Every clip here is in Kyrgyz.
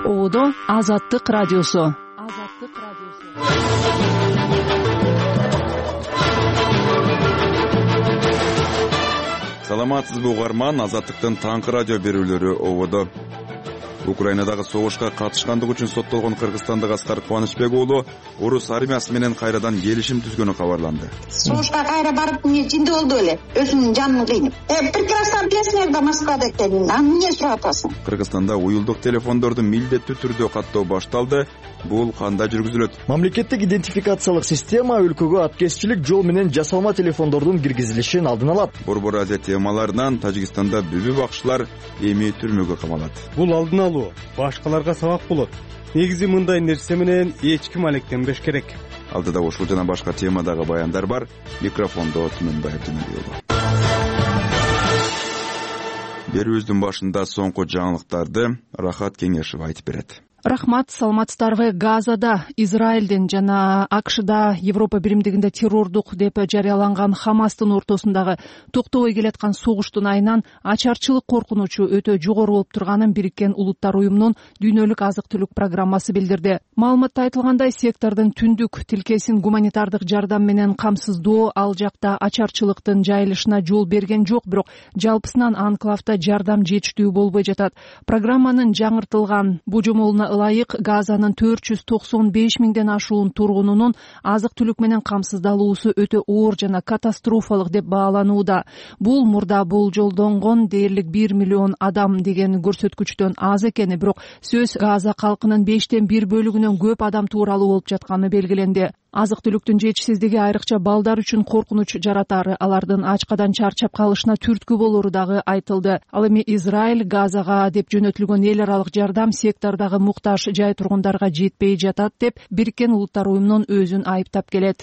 Ободо Азаттык радиосу. Саламатсызбы угарман, Азаттыктын таңкы радио берүүлөрү ободо. Украинадагы согушка катышкандык үчүн соттолгон кыргызстандык Аскар Кубанычбек уулу орус армиясы менен кайрадан келишим түзгөнү кабарланды. Согушка кайра барып жинди болду эле, өзүнүн жанын кыйнап. Прекрасно объясняю да Москвада экенин. Эмне сурап атасың? Кыргызстанда уюлдук телефондорду милдеттүү түрдө каттоо башталды. Бул кандай жүргүзүлөт? Мамлекеттик идентификациялык система өлкөгө аткезчилик жол менен жасалма телефондордун киргизилишин алдын алат. Борбор Азия темаларынан Тажикстанда бүбү бакчылар эми түрмөгө камалат. Бул алдын алуу башкаларга сабак болот. Негизи мындай нерсе менен эч ким алектенбеш керек. Алдыда ушул жана башка темадагы баяндар бар. Микрофондо Түмөнбаев Жанабеков. Берүүбүздүн башында соңку жаңылыктарды Рахат Кеңешев айтып берет. Рахмат, саламатсыздарбы. Газада, Израилдин жана АКШда Европа биримдигинде террордук деп жарыяланган Хамастын ортосундагы токтобой келаткан согуштун айынан ачарчылык коркунучу өтө жогору болуп турганын Бириккен Улуттар уюмунун дүйнөлүк азык-түлүк программасы билдирди. Маалыматта айтылгандай, сектордун түндүк тилкесин гуманитардык жардам менен камсыздоо ал жакта ачарчылыктын жайылышына жол берген жок, бирок жалпысынан анклавда жардам жетиштүү болбой жатат. Программанын жаңыртылган божомолуна ылайык Газанын 495 миңден ашуун тургунунун азык-түлүк менен камсыздалуусу өтө оор жана катастрофалык деп бааланууда. Бул мурда болжолдонгон дээрлик 1 миллион адам деген көрсөткүчтөн аз экени, бирок сөз Газа калкынын 5/1 бөлүгүнөн көп адам тууралуу болуп жатканы белгиленди. Азык-түлүктүн жетишсиздиги айрыкча балдар үчүн коркунуч жаратары, алардын ачкадан чарчап калышына түрткү болору дагы айтылды. Ал эми Израиль Газага деп жөнөтүлгөн эл аралык жардам сектордагы муктаж жай тургундарга жетпей жатат деп Бириккен Улуттар уюмунун өзүн айыптап келет.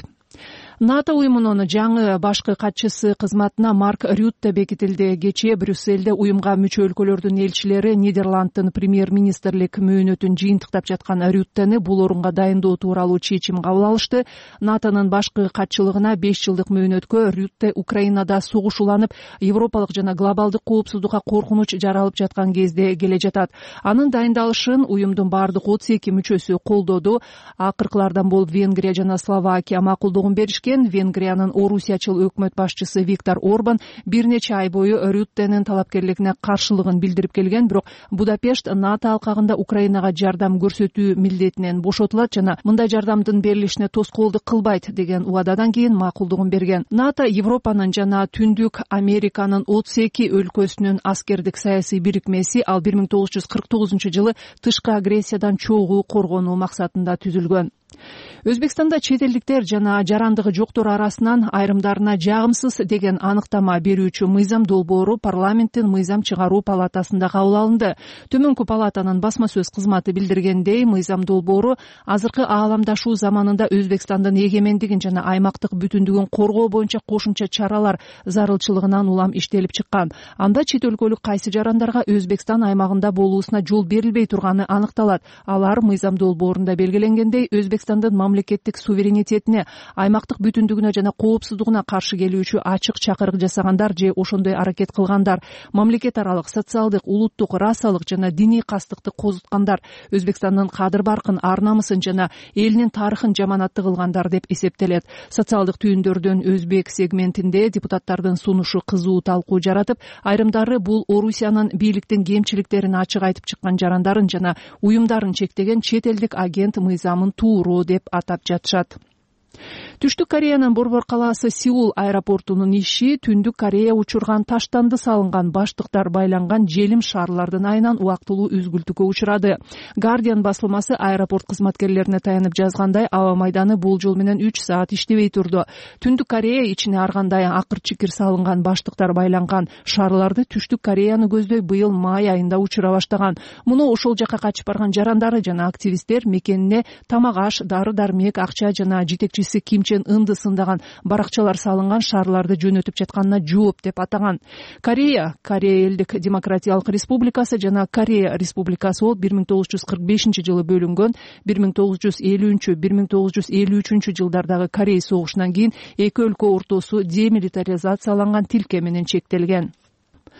НАТО уюмунун жаңы башкы катчысы кызматына Марк Рютте бекитилди. Кечээ Брюссельде уюмга мүчө өлкөлөрдүн элчилери Нидерландтын премьер-министрлик мөөнөтүн жыйынтыктап жаткан Рюттени бул орунга дайындоо тууралуу чечим кабыл алышты. НАТОнун башкы катчылыгына 5 жылдык мөөнөткө Рютте Украинада согуш уланып, европалык жана глобалдык коопсуздукка коркунуч жаралып жаткан кезде келе жатат. Анын дайындалышын уюмдун бардык 32 мүчөсү колдоду. Акыркылардан болуп Венгрия жана Словакия макулдугун беришкен. Венгриянын орусиячыл өкмөт башчысы Виктор Орбан бир нече ай бою Рюттенин талапкерлигине каршылыгын билдирип келген, бирок Будапешт НАТО алкагында Украинага жардам көрсөтүү милдетинен бошотулат жана мындай жардамдын берилишине тоскоолдук кылбайт деген убададан кийин макулдугун берген. НАТО Европанын жана Түндүк Американын 32 өлкөсүнүн аскердик саясий бирикмеси, ал 1949-жылы тышкы агрессиядан чогуу коргонуу максатында түзүлгөн. Өзбекстанда чет элдиктер жана жарандыгы жоктор арасынан айрымдарына жагымсыз деген аныктама берүүчү мыйзам долбоору парламенттин мыйзам чыгаруу палатасында кабыл алынды. Төмөнкү палатанын басма сөз кызматы билдиргендей, мыйзам долбоору азыркы ааламдашуу заманында Өзбекстандын эгемендигин жана аймактык бүтүндүгүн коргоо боюнча кошумча чаралар зарылчылыгынан улам иштелип чыккан. Анда чет өлкөлүк кайсы жарандарга Өзбекстан аймагында болуусуна жол берилбей турганы аныкталат. Алар мыйзам долбоорунда белгиленгендей Өзбекстандын мамлекеттик суверенитетине, аймактык бүтүндүгүнө жана коопсуздугуна каршы келүүчү ачык чакырык жасагандар же ошондой аракет кылгандар, мамлекет аралык социалдык, улуттук, расалык жана диний кастыкты козуткандар, Өзбекстандын кадыр-баркын, ар-намысын жана элинин тарыхын жаманатты кылгандар деп эсептелет. Социалдык түйүндөрдөн өзбек сегментинде депутаттардын сунушу кызуу талкуу жаратып, айрымдары бул Орусиянын бийликтин кемчиликтерин ачык айтып чыккан жарандарын жана уюмдарын чектеген чет элдик агент мыйзамын тууруу деп атап жатышат. Түштүк Кореянын борбор калаасы Сеул аэропортунун иши Түндүк Корея учурган таштанды салынган баштыктар байланган желим шарлардын айынан убактылуу үзгүлтүккө учурады. Guardian басылмасы аэропорт кызматкерлерине таянып жазгандай, аба майданы бул жол менен 3 саат иштебей турду. Түндүк Корея ичине ар кандай акыр-чикир салынган баштыктар байланган шарларды Түштүк Кореяны көздөй быйыл май айында учура баштаган. Муну ошол жака качып барган жарандары жана активисттер мекенине тамак-аш, дары-дармек, акча жана жетекчиси Ким Чен Ынды сындаган баракчалар салынган шарларды жөнөтүп жатканына жооп деп атаган. Корея элдик демократиялык республикасы жана Корея республикасы болуп 1945-жылы бөлүнгөн. 1950-1953 жылдардагы Корей согушунан кийин эки өлкө ортосу демилитаризацияланган тилке менен чектелген.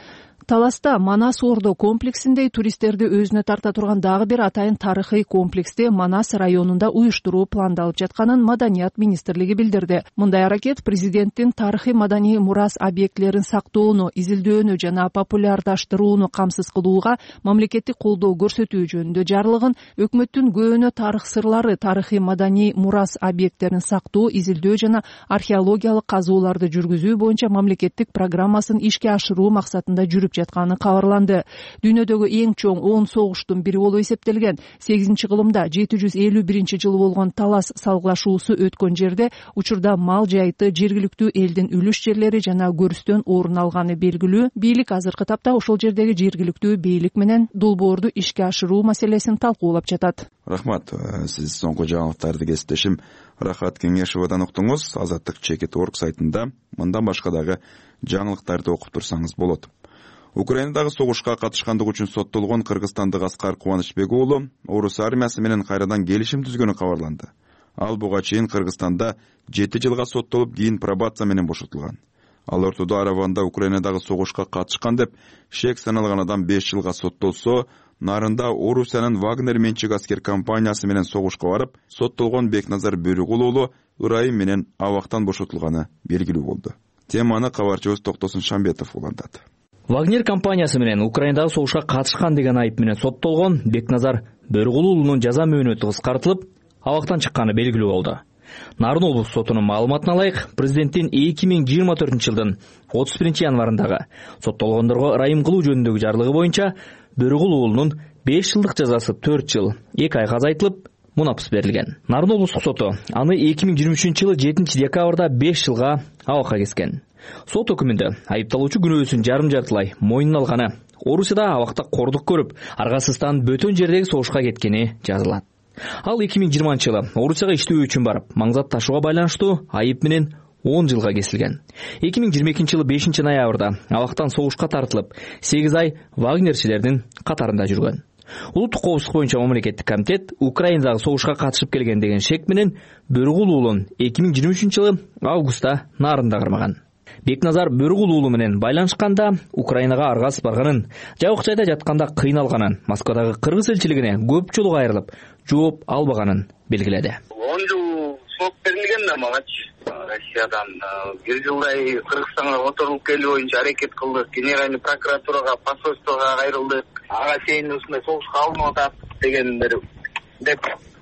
Таласта Манас Ордо комплексинде туристтерди өзүнө тарта турган дагы бир атайын тарыхый комплексти Манас районунда уюштуруу пландалып жатканын Маданият министрлиги билдирди. Мындай аракет президенттин тарыхый маданий мурас объектилерин сактоону, изилдөөнү жана популярдаштырууну камсыз кылууга мамлекеттик колдоо көрсөтүү жөнүндө жарлыгын, өкмөттүн көөнө тарых сырлары, тарыхый маданий мурас объекттерин сактоо, изилдөө жана археологиялык казууларды жүргүзүү боюнча мамлекеттик программасын ишке ашыруу максатында жүрүп жатканы кабарланды. Дүйнөдөгү эң чоң 10 согуштун бири болуп эсептелген 8-кылымда 751-жылы болгон Талас салгылашуусу өткөн жерде учурда мал жайыты, жергиликтүү элдин үлүш жерлери жана көрүстөн орун алганы белгилүү. Бийлик азыркы тапта ошол жердеги жергиликтүү бийлик менен долбоорду ишке ашыруу маселесин талкуулап жатат. Рахмат. Сиз соңку жаңылыктарды кесиптешим Рахат Кеңешовадан уктуңуз. Азаттык Чекит.org сайтында мындан башка дагы жаңылыктарды окуп турсаңыз болот. Украинадагы согушка катышкандыгы үчүн соттолгон кыргызстандык Аскар Кубанычбек уулу орус армиясы менен кайрадан келишим түзгөнү кабарланды. Ал буга чейин Кыргызстанда 7 жылга соттолуп, кийин пробация менен бошотулган. Ал ортодо Араванда Украинадагы согушка катышкан деп шек саналган адам 5 жылга соттолсо, нарында Орусиянын Вагнер менчик аскер компаниясы менен согушка барып, соттолгон Бекназар Бөрүгул уулу ырайым менен абактан бошотулганы белгилүү болду. Теманы кабарчыбыз Токтосун Шамбетов улантат. Вагнер компаниясы менен Украинадагы согушка катышкан деген айып менен соттолгон Бекназар Бөрүгул уулунун жаза мөөнөтү кыскартылып, абактан чыкканы белгилүү болду. Нарын облустук сотунун маалыматына ылайык, президенттин 2024-жылдын 31 январындагы соттолгондорго ырайым кылуу жөнүндөгү жарлыгы боюнча Бөрүгул уулунун 5 жылдык жазасы 4 жыл 2 айга азайтылып, мунапыс берилген. Нарын облустук соту аны 2023-жылы 7 декабрда 5 жылга абакка кескен. Сот өкүмүндө айыпталуучу күнөөсүн жарым-жартылай мойнуна алганы, Орусияда абакта кордук көрүп, аргасыздан бөтөн жердеги согушка кеткени жазылат. Ал 2020-жылы Орусияга иштөө үчүн барып, маңзат ташууга байланыштуу айып менен 10 жылга кесилген. 2022-жылы 5 ноябрда абактан согушка тартылып, 8 ай вагнерчилердин катарында жүргөн. Улуттук коопсуздук боюнча мамлекеттик комитет Украинадагы согушка катышып келген деген шек менен Бөрүгул уулун 2023-жылы августта нарында кырмаган. Бекназар Бөрүгул уулу менен байланышканда Украинага аргасыз барганын, жабык жайда жатканда кыйналганын, Москвадагы кыргыз элчилигине көп жолу кайрылып, жооп албаганын белгиледи. 10 жыл срок берилген да магачы Россиядан. 1 жылдай Кыргызстанга отурулуп келүү боюнча аракет кылдык. Генеральный прокуратурага, посольствого кайрылдык. Ага чейин ушундай согушка алынып атат дегендер деп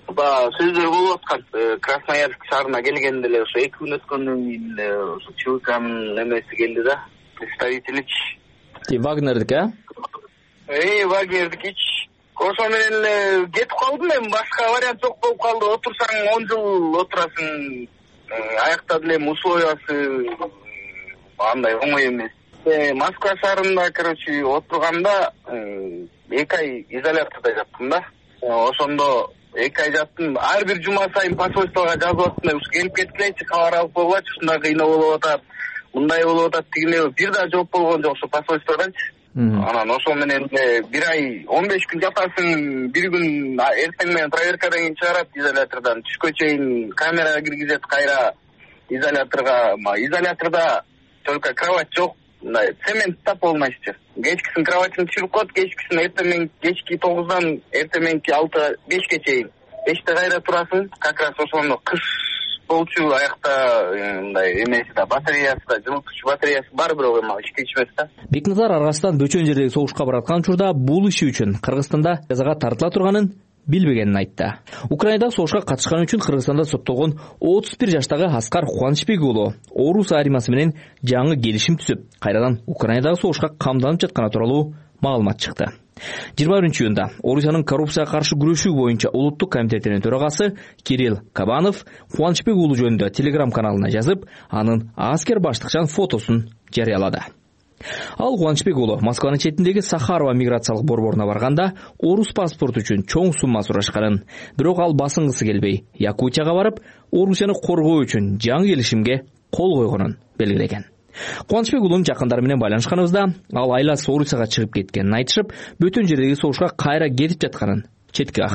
сөздөр болуп аткан. Красноярск шаарына келгенде эле ошо 2 күн өткөндөн кийин ошо ЧВКнын эмеси келди да, представителич. Вагнердик, Вагнердик. Ошо менен эле кетип калдым мен, башка вариант жок болуп калды. Отурсаң 10 жыл отурасың. Аякта деле условиясы андай оңой эмес. Москва шаарында, отурганда 2 ай изоляторда жаттым да. Ошондо 2 ай жаттым. Ар бир жума сайын посольствого жазып аттым. Ушу келип кеткилечи, кабар алып койгучу, ушундай кыйноо болуп атат. Мындай болуп атат дегенде бир да жооп болгон жок ошо посольстводончу. Анан ошол менен 1 ай 15 күн жатасың, 1 күн эртең менен проверкадан кийин чыгарат изолятордон. Түшкө чейин камерага киргизет кайра изоляторга. Изоляторда только кровать жок. Цемент тап болмайчы. Кечкисин кроватьын түшүрүп коет, кечкисин эртең кечки 9дан эртеңки 6-5ке чейин. 5те кайра турасың, как раз ошондо кыш болчу аякта мындай эмеси да, батареясы да, жылытуучу батареясы бар, бирок эми ишке ичмес да. Бекназар аргасынан бөчөн жердеги согушка бараткан учурда бул иши үчүн Кыргызстанда жазага тартыла турганын билбегенин айтты. Украинадагы согушка катышкан үчүн Кыргызстанда соттолгон 31 жаштагы Аскар Кубанычбек уулу Орус армиясы менен жаңы келишим түзүп, кайрадан Украинадагы согушка камданып жатканы тууралуу маалымат чыкты. 21-июнда Орусиянын коррупцияга каршы күрөшүү боюнча улуттук комитетинин төрагасы Кирилл Кабанов Кубанычбек уулу жөнүндө Telegram каналына жазып, анын аскер баштыкчан фотосун жарыялады. Ал Кубанычбек уулу Москванын четиндеги Сахарова миграциялык борборуна барганда орус паспорту үчүн чоң сумма сурашканын, бирок ал басынгысы келбей, Якутияга барып, Орусияны коргоо үчүн жаңы келишимге кол койгонун белгилеген. Кубанычбек уулунун жакындары менен байланышканыбызда, ал айласы Орусияга чыгып кеткенин айтышып, бөтөн жердеги согушка кайра кетип жатканын четке какты.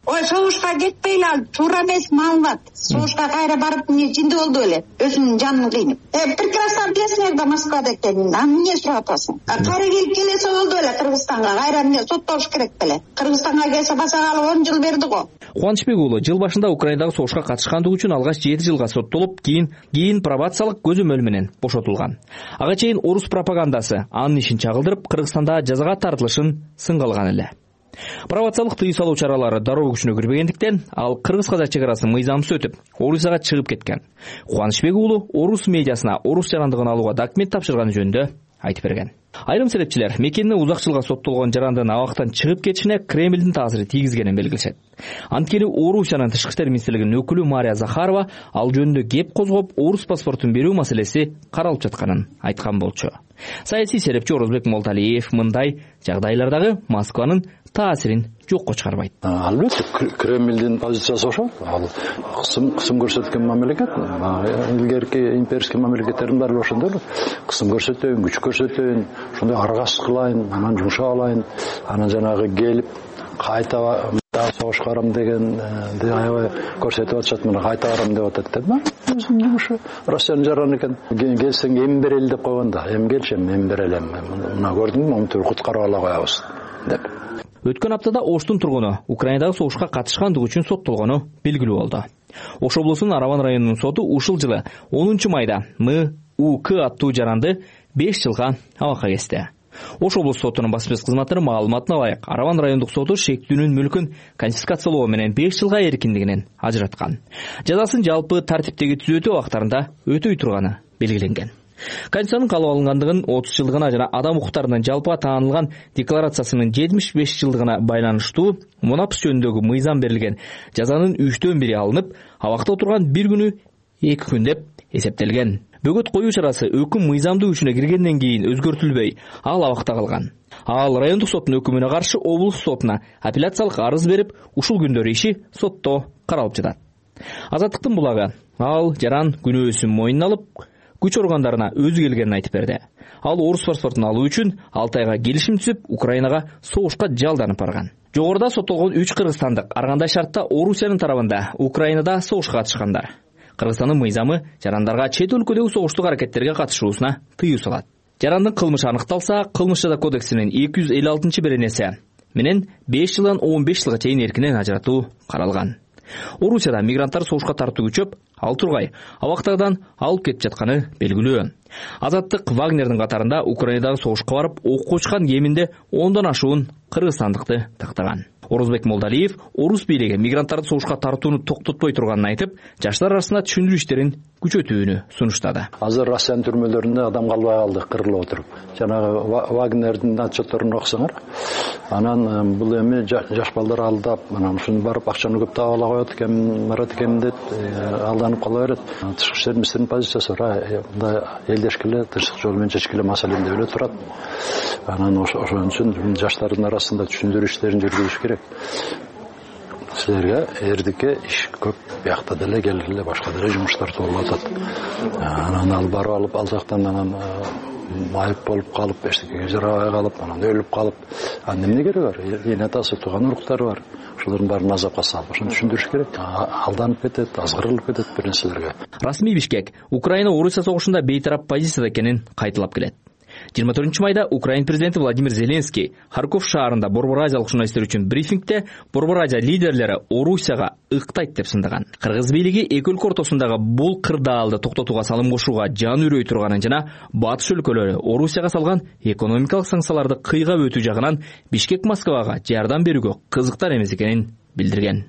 Ой, согушка кетпейли ал туура эмес маалымат. Согушка кайра барып жинди болду эле, өзүнүн жанын кыйнап. Прекрасно билесиңер да Москвада экенин. Эмне сурап атасың? Кайра келип келсе болду эле Кыргызстанга. Кайра эмне соттош керек беле? Кыргызстанга келсе басагалы 10 жыл берди го. Кубанычбек уулу жыл башында Украинадагы согушка катышкандыгы үчүн алгач 7 жылга соттолуп, кийин пробациялык көзөмөл менен бошотулган. Ага чейин орус пропагандасы анын ишин чагылдырып, Кыргызстанда жазага тартылышын сынга алган эле. Пробациялык тыюу салуу чаралары дароо күчүнө кирбегендиктен, ал кыргыз-казак чек арасын мыйзамсыз өтүп, Орусияга чыгып кеткен. Кубанычбек уулу орус медиасына орус жарандыгын алууга документ тапшырганы жөнүндө айтып берген. Айрым серепчилер мекенine узак жылга соттолгон жарандын абактан чыгып кетишине Кремлдин таасири тийгизгенин белгилешет. Анткени Орусиянын тышкы иштер министрлигинин өкүлү Мария Захарова ал жөнүндө кеп козгоп, орус паспортун берүү маселеси каралып жатканын айткан болчу. Саясий серепчи Орозбек Молдалиев мындай жагдайлардагы Москванын таасирин жокко чыгарбайт. Албетте, Кремлдин позициясы ошол. Ал кысым көрсөткөн мамлекет, илгерки имперский мамлекеттердин баары ошондой эле. Кысым көрсөтөйүн, күч көрсөтөйүн, ошондой аргаш кылайын, анан жумшап алайын, анан жанагы келип кайта согушка барам деген аябай көрсөтүп атышат, мына кайта барам деп атат да. Өзүнүн жумушу Россиянын жараны экен. Келсең эми берели деп койгон да. Эми келчем, эми берелем. Мына көрдүңбү, мынтип куткарып ала коебуз деп. Өткөн аптада Оштун тургуну Украинадагы согушка катышкандыгы үчүн соттолгону белгилүү болду. Ош облусунун Араван районунун соту ушул жылы 10 майда МУК аттуу жаранды 5 жылга абакка кести. Ош облус сотунун баспасөз кызматы маалыматына ылайык, Араван райондук соту шектүүнүн мүлкүн конфискациялоо менен 5 жылга эркиндигинен ажыраткан. Жазасын жалпы тартиптеги түзөтүү убактарында өтөй турганы белгиленген. Конституциянын кабыл алынгандыгын 30 жылдыгына жана адам укуктарынын жалпыга таанылган декларациясынын 75 жылдыгына байланыштуу мунапыс жөнүндөгү мыйзам берилген жазанын 3/1 алынып, абакта отурган 1 күнү 2 күн деп эсептелген. Бөгөт коюу чарасы өкүм мыйзамдуу күчүнө киргенден кийин өзгөртүлбөй, ал абакта калган. Ал райондук соттун өкүмүнө каршы облус сотуна апелляциялык арыз берип, ушул күндөр иши сотто каралып жатат. Азаттыктын булагы ал жаран күнөөсүн мойнуна алып, күч органдарына өзү келгенин айтып берди. Ал орус паспортун алуу үчүн Алтайга келишим түзүп, Украинага согушка жалданып барган. Жогоруда соттолгон 3 кыргызстандык ар кандай шартта Орусиянын тарабында Украинада согушка катышкандар. Кыргызстандын мыйзамы жарандарга чет өлкөдөгү согуштук аракеттерге катышуусуна тыюу салат. Жарандын кылмышы аныкталса, кылмыш жаза кодексинин 256-беренеси менен 5 жылдан 15 жылга чейин эркинен ажыратуу каралган. Орусияда мигранттар согушка тартуу күчөп, ал тургай абактагыдан алып кетип жатканы белгилүү. Азаттык Вагнердин катарында Украинадагы согушка барып, окко учкан кеминде 10дан ашуун кыргызстандыкты тактаган. Орозбек Молдалиев орус бийлиги мигранттарды согушка тартууну токтотпой турганын айтып, жаштар арасында түшүндүрүү иштерин күчөтүүнү сунуштады. Азыр Россиянын түрмөлөрүндө адам калбай калды, кырылып отуруп. Жанагы Вагнердин отчеттөрүн окусаңар, анан бул эми жаш балдар алдап, анан ушуну барып акчаны көп таап ала коет экен, марат экен деп алданып кала берет. Тышкы иштер министринин позициясы мындай элдешкиле, тынчтык жолу менен чечкиле маселе деп эле турат. Анан ошон үчүн жаштардын арасында түшүндүрүү иштерин жүргүзүш керек. Силерге эрдикке иш көп, биякта деле келгиле башка деле жумуштар болуп атат. Анан ал барып алып, ал жактан анан майып болуп калып, эчтекеге жарабай калып, анан өлүп калып, анан эмне кереги бар? Эне атасы, тууган уруктары бар. Ошолордун баарын азапка салып, ошону түшүндүрүш керек. Алданып кетет, азгырылып кетет бир нерселерге. Расмий Бишкек Украина Орусия согушунда бейтарап позицияда экенин кайталап келет. 24 майда Украин президенти Владимир Зеленский Харьков шаарында Борбор Азиялык журналисттер үчүн брифингде Борбор Азия лидерлери Орусияга ыктайт деп сындаган. Кыргыз бийлиги эки өлкө ортосундагы бул кырдаалды токтотууга салым кошууга жан үрөй турганын жана батыш өлкөлөрү Орусияга салган экономикалык санкцияларды кыйгап өтүү жагынан Бишкек Москвага жардам берүүгө кызыктар эмес экенин билдирген.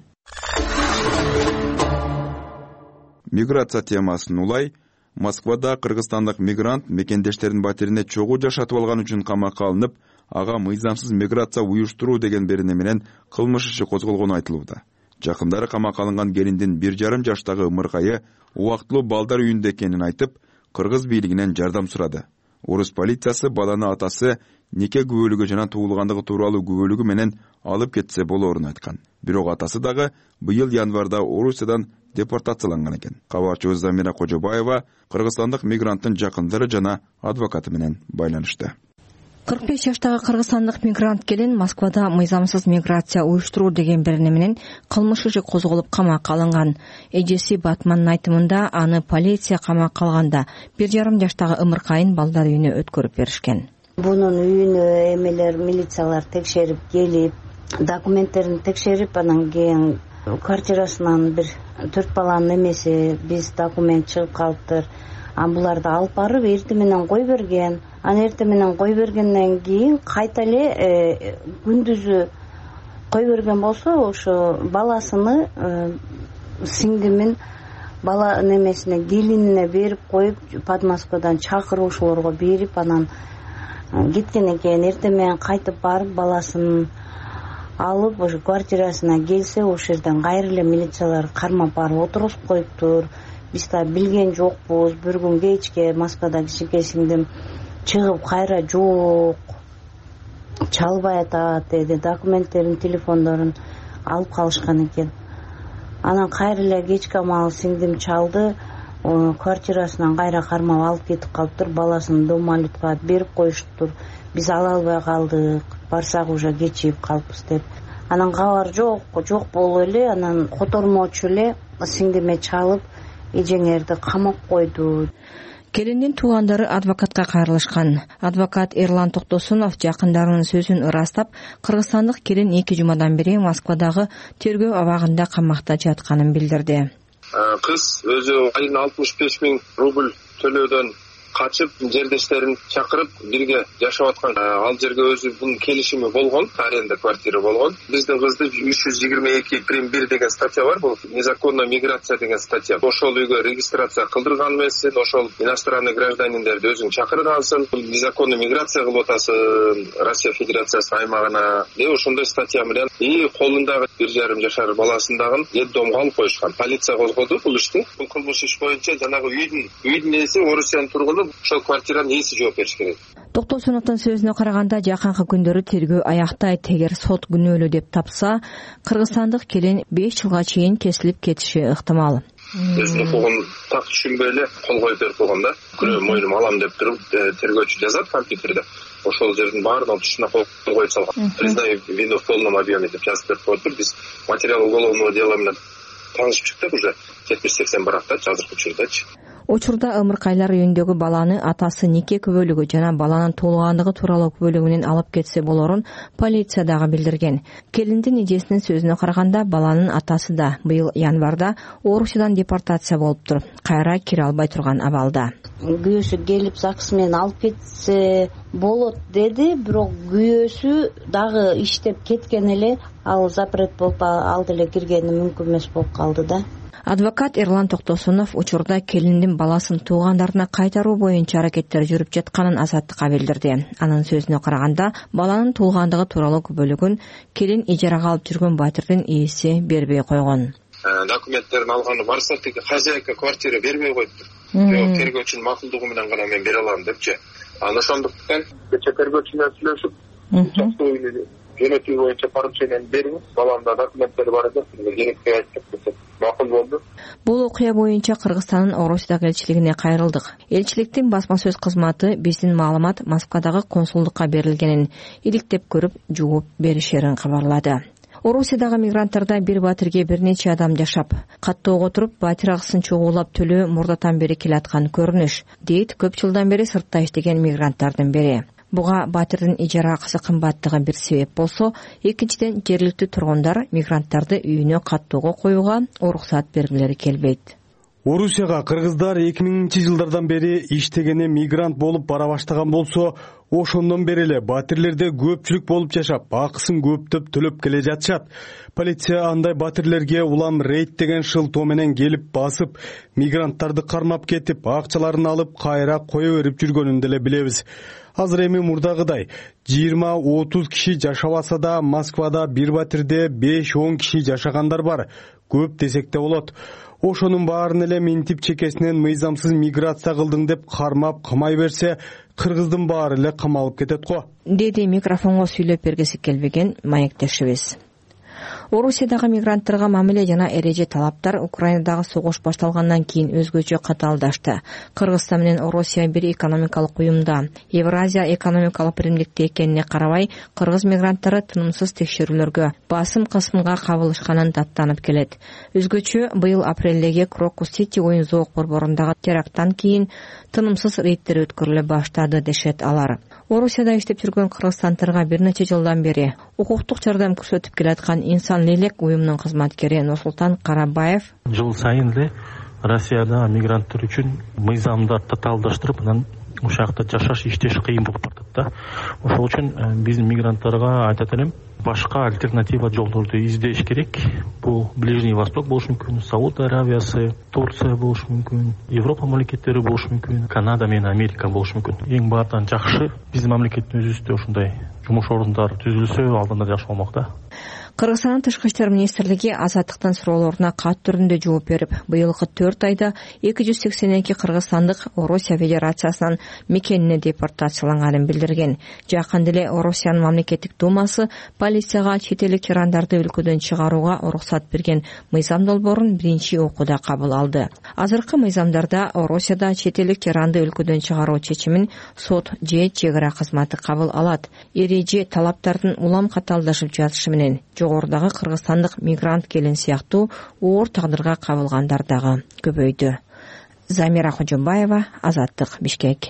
Миграция темасын улай Москвада кыргызстандык мигрант мекендештердин батирине чогуу жашатып алган үчүн камакка алынып, ага мыйзамсыз миграция уюштуруу деген берене менен кылмыш иши козголгону айтылууда. Жакындары камакка алынган келиндин 1,5 жаштагы ымыркайы убактылуу балдар үйүндө экенин айтып, кыргыз бийлигинен жардам сурады. Орус полициясы баланы атасы нике күбөлүгү жана туулгандыгы тууралуу күбөлүгү менен алып кетсе болоорун айткан. Бирок атасы дагы быйыл январда Орусиядан депортацияланган экен. Кабарчыбыз Замира Кожобаева кыргызстандык мигранттын жакындары жана адвокаты менен байланышты. 45 жаштагы кыргызстандык мигрант келин Москвада мыйзамсыз миграция уюштуруу деген берене менен кылмыш иши козголуп камакка алынган. Эжеси Батмандын айтымында аны полиция камакка алганда 1,5 жаштагы ымыркайын балдар үйүнө өткөрүп беришкен. Бунун үйүнө эмелер милициялар текшерип келип, документтерин текшерип, анан кийин квартирасынан бир 4 баланын эмеси биз документ чыгып калыптыр. Буларды алып барып эртең менен кой берген. Аны эртең менен кой бергенден кийин кайта эле күндүзү кой берген болсо, ошо баласыны сиңдимин бала немесине келинине берип коюп, Подмосковдан чакыруучуларга берип, анан кеткен экен. Эртең менен кайтып барып баласын алып ошо квартирасына келсе, ошол жерден кайра эле милициялар кармап барып отургузуп коюптур. Биз да билген жокпуз. Bir күн кечке Москвада кичинекей сиңдим чыгып кайра жок, чалбай атат деди. Документтерин, телефондорун алып калышкан экен. Анан кайра эле кечке амал сиңдим чалды, квартирасынан кайра кармап алып кетип калыптыр. Баласын домалютка берип коюштур. Биз ала албай калдык, барсак уже кечип калыппыз деп. Анан кабар жок болуп эле, анан котормочу эле сиңдиме чалып эжеңерди камап койду. Келиндин туугандары адвокатка кайрылышкан. Адвокат Эрлан Токтосунов жакындарынын сөзүн ырастап, кыргызстандык келин 2 жумадан бери Москвадагы тергөө абагында камакта жатканын билдирди. Кыз өзү айына 65 000 рубль төлөөдөн качып, жердештерин чакырып бирге жашап аткан. Ал жерге өзүнүн келишими болгон, аренда квартира болгон. Биздин кызды 322/1 деген статья бар, бул незаконная миграция деген статья. Ошол үйгө регистрация кылдырган эмессин, ошол иностранный гражданиндерди өзүң чакыргансың, незаконный миграция кылып атасың Россия Федерациясынын аймагына деп ошондой статья менен колундагы 1,5 жашар баласын дагы детдомго алып коюшкан. Полиция козгоду бул ишти. Бул кылмыш иш боюнча жанагы үйдүн ээси, Орусиянын тургуну, ошол квартиранын ээси жооп бериш керек. Токтосуновдун сөзүнө караганда, жакынкы күндөрү тергөө аяктайт. Эгер сот күнөөлүү деп тапса, кыргызстандык келин 5 жылга чейин кесилип кетиши ыктымал. Өзүнүн укугун так түшүнбөй эле кол коюп берип койгонда, күнөө мойнума алам деп туруп тергөөчү жазат компьютерде. Ошол жердин баарын тушуна кол коюп салган. Признаю вину в полном объеме деп жазып берип коюптур. Биз материал уголовного дела менен таанышып чыктык уже 70-80 баракта азыркы учурдачы. Учурда ымыркайлар үйүндөгү баланы атасы нике күбөлүгү жана баланын туулгандыгы тууралуу күбөлүгү менен алып кетсе болорун полиция дагы билдирген. Келиндин эжесинин сөзүнө караганда, баланын атасы да быйыл январда Орусиядан депортация болуптур. Кайра кире албай турган абалда. Күйөөсү келип ЗАГС менен алып кетсе болот деди, бирок күйөөсү дагы иштеп кеткен эле, ал запрет болуп алды эле киргени мүмкүн эмес болуп калды да. Адвокат Эрлан Токтосунов учурда келиндин баласын туугандарына кайтаруу боюнча аракеттер жүрүп жатканын Азаттыкка билдирди. Анын сөзүнө караганда, баланын туулгандыгы тууралуу күбөлүгүн келин ижарага алып жүргөн батирдин ээси бербей койгон. Документтерин алганы барса, тиги хозяйка квартира бербей коюптур. Тергөөчүнүн макулдугу менен гана мен бере алам депчи. Аны ошондуктан кече тергөөчү менен сүйлөшүп, участковый жөнөтүү боюнча поручениени бериңиз, баламда документтери бар деп керекти айтып макул болду. Бул окуя боюнча Кыргызстандын Орусиядагы элчилигине кайрылдык. Элчиликтин басма сөз кызматы биздин маалымат Москвадагы консулдукка берилгенин иликтеп көрүп жооп беришерин кабарлады. Орусиядагы мигранттарда бир батирге бир нече адам жашап, каттоого туруп батир акысын чогуулап төлөө мурдатан бери келаткан көрүнүш, дейт көп жылдан бери сыртта иштеген мигранттардын бири. Буга батирдин ижара акысы кымбаттыгы бир себеп болсо, экинчиден жергиликтүү тургундар мигранттарды үйүнө каттоого коюуга уруксат бергилери келбейт. Орусияга кыргыздар 2000-жылдардан бери иштегени мигрант болуп бара баштаган болсо, ошондон бери эле батирлерде көпчүлүк болуп жашап, акысын көптөп төлөп келе жатышат. Полиция андай батирлерге улам рейд деген шылтоо менен келип басып, мигранттарды кармап кетип, акчаларын алып кайра кое берип жүргөнүн деле билебиз. Азыр эми мурдагыдай 20-30 киши жашабаса да, Москвада бир батирде 5-10 киши жашагандар бар. Көп десек де болот. Ошонун баарын эле минтип чекесинен мыйзамсыз миграция кылдың деп кармап камай берсе, кыргыздын баары эле камалып кетет го, деди микрофонго сүйлөп бергиси келбеген маектешибиз. Орусиядагы мигранттарга мамиле жана эреже талаптар Украинадагы согуш башталгандан кийин өзгөчө катаалдашты. Кыргызстан менен Орусия бир экономикалык уюмда. Евразия экономикалык биримдикте экенине карабай, кыргыз мигранттары тынымсыз текшерүүлөргө, басым кысымга кабылышканын даттанып келет. Өзгөчө быйыл апрелдеги Крокус-Сити оюн-зоок борборундагы теракттан кийин тынымсыз рейдтер өткөрүлө баштады дешет алар. Орусияда иштеп жүргөн кыргызстандтарга бир нече жылдан бери укуктук жардам көрсөтүп келаткан инсан лелек уюмунун кызматкери Нурсултан Карабаев жыл сайын эле Россияда мигранттар үчүн мыйзамды татаалдаштырып, анан ошол жакта жашаш, иштеш кыйын болуп баратат да. Ошол үчүн биздин мигранттарга айтат элем, башка альтернатива жолдорду издеш керек. Бул Ближний Восток болушу мүмкүн, Сауд Аравиясы, Турция болушу мүмкүн, Европа мамлекеттери болушу мүмкүн, Канада менен Америка болушу мүмкүн. Эң баарынан жакшы биздин мамлекеттин өзүбүздө ушундай жумуш орундар түзүлсө алдында жакшы болмок да. Кыргызстандын Тышкы иштер министрлиги азаттыктын суроолоруна кат түрүндө жооп берип, быйылкы 4 айда 282 кыргызстандык Орусия Федерациясынан мекенине депортацияланганын билдирген. Жакында эле Орусиянын мамлекеттик думасы полицияга чет элдик тирандарды өлкөдөн чыгарууга уруксат берген мыйзам долбоорун биринчи окууда кабыл алды. Азыркы мыйзамдарда Орусияда чет элдик тиранды өлкөдөн чыгаруу чечимин сот же чек ара кызматы кабыл алат. Эреже талаптардын улам катаалдашып жатышы менен жогорудагы кыргызстандык мигрант келин сыяктуу оор тагдырга кабылгандар дагы көбөйдү. Замира Хожомбаева, Азаттык, Бишкек.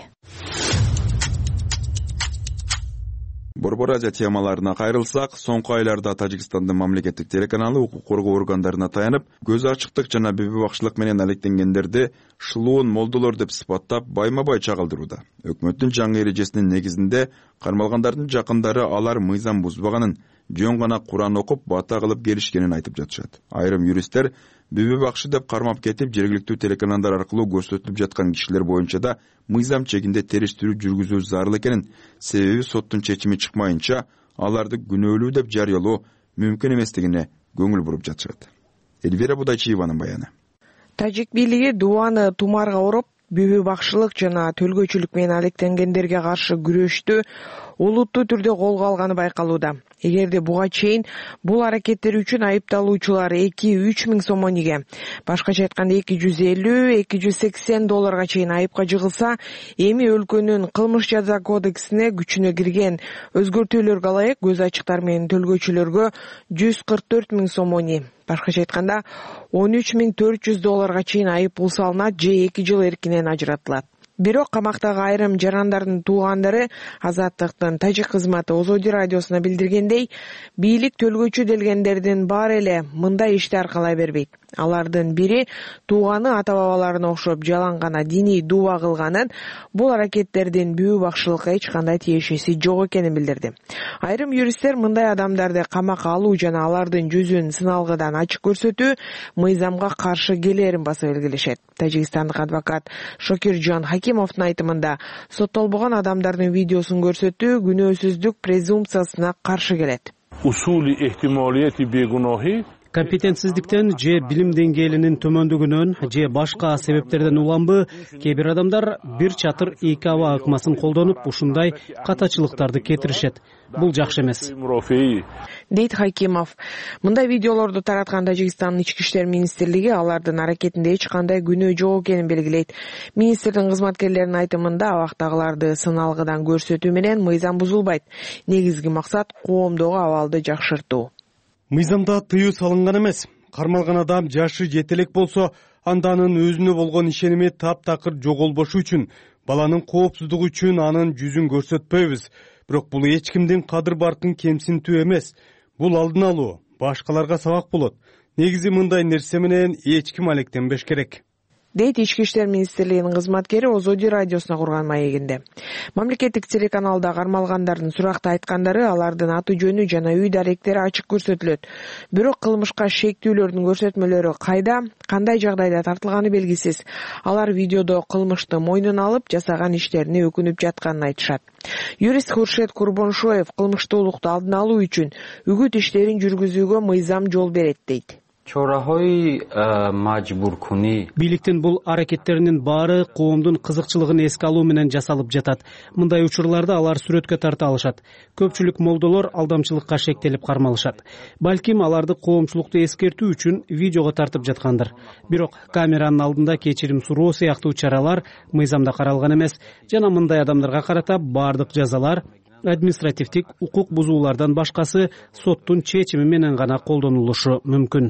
Борбор Азия темаларына кайрылсак, соңку айларда Тажикстандын мамлекеттик телеканалы укук коргоо органдарына таянып, көз ачыктык жана бебебакчылык менен алектенгендерди шылуун молдолор деп сыпаттап байма-бай чагылдырууда. Өкмөттүн жаңы эрежесинин негизинде кармалгандардын жакындары алар мыйзам бузбаганын, жөн гана Куран окуп, бата кылып келишкенин айтып жатышат. Айрым юристтер бебебакчы деп кармап кетип, жергиликтүү телеканалдар аркылуу көрсөтүлүп жаткан кишилер боюнча да мыйзам чегинде териштирүү жүргүзүү зарыл экенин, себеби соттун чечими чыкмайынча аларды күнөөлүү деп жарыялоо мүмкүн эместигине көңүл буруп жатышат. Эльвира Будайчиеванын баяны. Тажик бийлиги дубаны тумарга ороп, бебебакчылык жана төлгөчүлүк менен алектенгендерге каршы күрөштү олуттуу түрдө колго алганы байкалууда. Эгерде буга чейин бул аракеттер үчүн айыпталуучулар 2-3 миң сомониге, башкача айтканда $250-280 чейин айыпка жыгылса, эми өлкөнүн кылмыш жаза кодексине күчүнө кирген өзгөртүүлөргө ылайык көз ачыктар менен төлгөчүлөргө $144 миң сомони, башкача айтканда $13,400 чейин айып пул салынат же 2 жыл эркинен ажыратылат. Бирок камактагы айрым жарандардын туугандары Азаттыктын тажик кызматы Озоди радиосуна билдиргендей, бийлик төлгөчү делгендердин баары эле мындай ишти аркалай бербейт. Алардын бири тууганы ата-бабаларына окшоп жалаң гана диний дуба кылганын, бул аракеттердин бебебакчылыкка эч кандай тиешеси жок экенин билдирди. Айрым юристтер мындай адамдарды камакка алуу жана алардын жүзүн сыналгыдан ачык көрсөтүү мыйзамга каршы келерин баса белгилешет. Тажикстандык адвокат Шокиржон Хакимовдун айтымында, соттолбогон адамдардын видеосун көрсөтүү күнөөсүздүк презумпциясына каршы келет. Компетентсиздиктен же билим деңгээлинин төмөндүгүнөн же башка себептерден уламбы, кээ бир адамдар бир чатыр эки аба ыкмасын колдонуп ушундай катачылыктарды кетиришет. Бул жакшы эмес, дейт Хакимов. Мындай видеолорду тараткан Тажикстандын ички иштер министрлиги алардын аракетинде эч кандай күнөө жок экенин белгилейт. Министрдин кызматкерлеринин айтымында, абактагыларды сыналгыдан көрсөтүү менен мыйзам бузулбайт. Негизги максат коомдогу абалды жакшыртуу. Мыйзамда тыюу салынган эмес. Кармалган адам жашы жетелек болсо, анда анын өзүнө болгон ишеними таптакыр жоголбошу үчүн, баланын коопсуздугу үчүн анын жүзүн көрсөтпөйбүз. Бирок бул эч кимдин кадыр баркын кемсинтүү эмес. Бул алдын алуу, башкаларга сабак болот. Негизи мындай нерсе менен эч ким алектенбеш керек, дейт ички иштер министрлигинин кызматкери Озоди радиосуна курган маегинде. Мамлекеттик телеканалда кармалгандардын суракта айткандары, алардын аты жөнү жана үй даректери ачык көрсөтүлөт. Бирок кылмышка шектүүлөрдүн көрсөтмөлөрү кайда, кандай жагдайда тартылганы белгисиз. Алар видеодо кылмышты мойнуна алып, жасаган иштерине өкүнүп жатканын айтышат. Юрист Хуршет Курбоншоев кылмыштуулукту алдын алуу үчүн үгүт иштерин жүргүзүүгө мыйзам жол берет дейт. бийликтин бул аракеттеринин баары коомдун кызыкчылыгын эске алуу менен жасалып жатат. Мындай учурларда алар сүрөткө тарта алышат. Көпчүлүк молдолор алдамчылыкка шектелип кармалышат. Балким аларды коомчулукту эскертүү үчүн видеого тартып жаткандыр. Бирок камеранын алдында кечирим суроо сыяктуу чаралар мыйзамда каралган эмес жана мындай адамдарга карата баардык жазалар административдик укук бузуулардан башкасы соттун чечими менен гана колдонулушу мүмкүн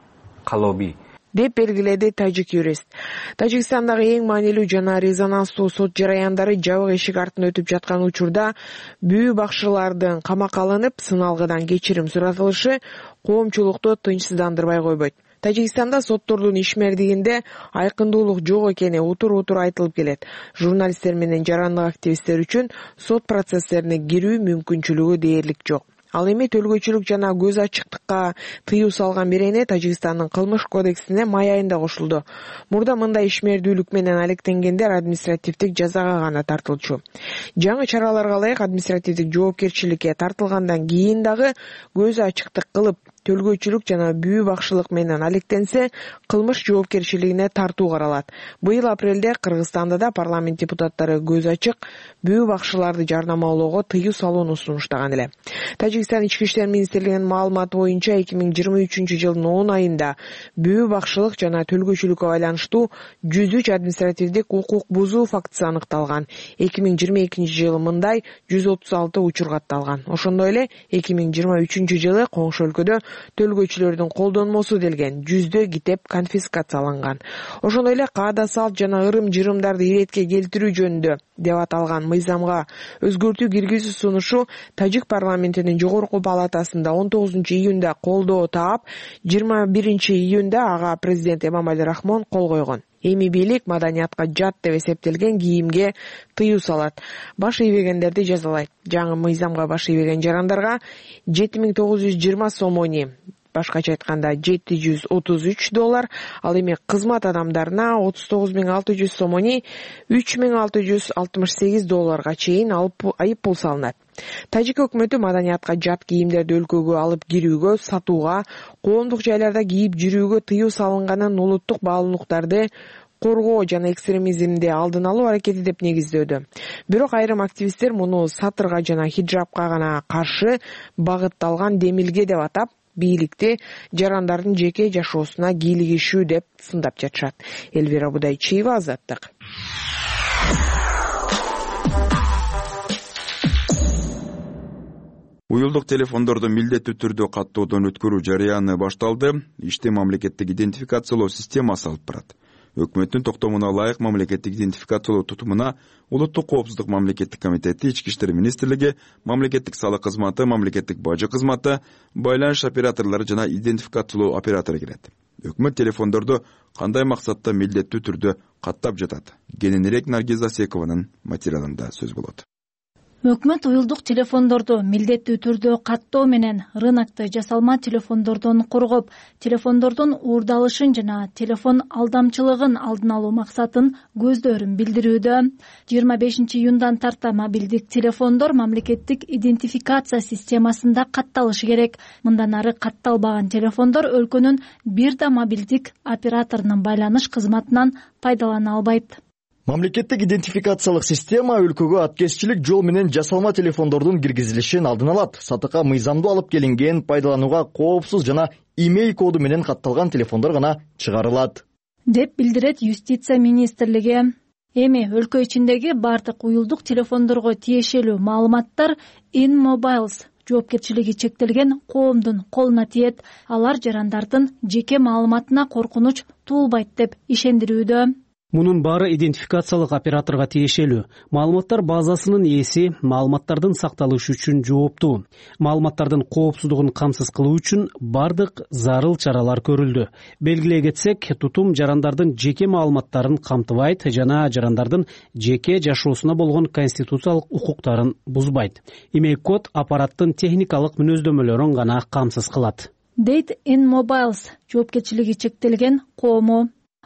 деп белгиледи тажик юрист. Тажикстандагы эң маанилүү жана резонанстуу сот жараяндары жабык эшик артын өтүп жаткан учурда бүү бакчылардын камакка алынып сыналгыдан кечирим суратылышы коомчулукту тынчсыздандырбай койбойт. Тажикстанда соттордун ишмердигинде айкындуулук жок экени утур айтылып келет. Журналисттер менен жарандык активисттер үчүн сот процесстерине кирүү мүмкүнчүлүгү дээрлик жок. Ал эми төлгөчүлүк жана көз ачыктыкка тыюу салган берене Тажикстандын кылмыш кодексине май айында кошулду. Мурда мындай ишмердүүлүк менен алектенгендер административдик жазага гана тартылчу. Жаңы чараларга ылайык административдик жоопкерчиликке тартылгандан кийин дагы көз ачыктык кылып төлгөчүлүк жана бүү бакчылык менен алектенсе, кылмыш жоопкерчилигине тартуу каралат. Быйыл апрелде Кыргызстанда да парламент депутаттары көз ачык бүү бакчыларды жарнамалоого тыюу салууну сунуштаган эле. Тажикстан ички иштер министрлигинин маалыматы боюнча 2023-жылдын 10 айында бүү бакчылык жана төлгөчүлүккө байланыштуу 103 административдик укук бузуу фактысы аныкталган. 2022-жылы мындай 136 учур катталган. Ошондой эле 2023-жылы коңшу өлкөдө төлгөчүлөрдүн колдонмосу делген 100 китеп конфискацияланган. Ошондой эле каада салт жана ырым-жырымдарды иретке келтирүү жөнүндө деп аталган мыйзамга өзгөртүү киргизүү сунушу Тажик парламентинин жогорку палатасында 19-июнда колдоо таап, 21-июнда ага президент Эмомали Рахмон кол койгон. Эми бийлик маданиятка жат деп эсептелген кийимге тыюу салат, баш ийбегендерди жазалайт. Жаңы мыйзамга баш ийбеген жарандарга 7920 сомони, башкача айтканда $733, ал эми кызмат адамдарына 39600 сомони, $3668 чейин айып пул салынат. Тажик өкмөтү маданиятка жат кийимдерди өлкөгө алып кирүүгө, сатууга, коомдук жайларда кийип жүрүүгө тыюу салынганын улуттук баалуулуктарды коргоо жана экстремизмди алдын алуу аракети деп негиздөөдө. Бирок айрым активисттер муну сатырга жана хиджабка гана каршы багытталган демилге деп атап, бийликти жарандардын жеке жашоосуна кийлигишүү деп сындап жатышат. Элвира Будайчиева, Азаттык. Уюлдук телефондорду милдеттүү түрдө каттоодон өткөрүү жарыяны башталды. Иште мамлекеттик идентификациялоо системасы алып барат. Өкмөттүн токтомуна ылайык мамлекеттик идентификациялоо тутумуна Улуттук коопсуздук мамлекеттик комитети, Ички иштер министрлиги, мамлекеттик салык кызматы, мамлекеттик бажы кызматы, байланыш операторлору жана идентификациялоо оператору кирет. Өкмөт телефондорду кандай максатта милдеттүү түрдө каттап жатат? Кененирээк Наргиз Асекованын материалында сөз болот. Өкмөт уюлдук телефондорду милдеттүү түрдө каттоо менен рынокто жасалма телефондордон коргоп, телефондордун уурдалышын жана телефон алдамчылыгын алдын алуу максатын көздөрүн билдирүүдө. 25-июндан тарта мобилдик телефондор мамлекеттик идентификация системасында катталышы керек. Мындан ары катталбаган телефондор өлкөнүн бир да мобилдик операторунун байланыш кызматынан пайдалана албайт. Мамлекеттик идентификациялык система өлкөгө аткезчилик жол менен жасалма телефондордун киргизилишин алдын алат. Сатыкка мыйзамдуу алып келинген, пайдаланууга коопсуз жана имейл коду менен катталган телефондор гана чыгарылат, деп билдирет Юстиция министрлиги. Эми өлкө ичиндеги бардык уюлдук телефондорго тиешелүү маалыматтар InMobiles жоопкерчилиги чектелген коомдун колуна тиет. Алар жарандардын жеке маалыматына коркунуч туулбайт деп ишендирүүдө. Мунун баары идентификациялык операторго тиешелүү. Маалыматтар базасынын ээси маалыматтардын сакталышы үчүн жооптуу. Маалыматтардын коопсуздугун камсыз кылуу үчүн бардык зарыл чаралар көрүлдү. Белгилей кетсек, тутум жарандардын жеке маалыматтарын камтыбайт жана жарандардын жеке жашоосуна болгон конституциялык укуктарын бузбайт. Имейл код аппараттын техникалык мүнөздөмөлөрүн гана камсыз кылат, дейт InMobiles жоопкерчилиги чектелген коому.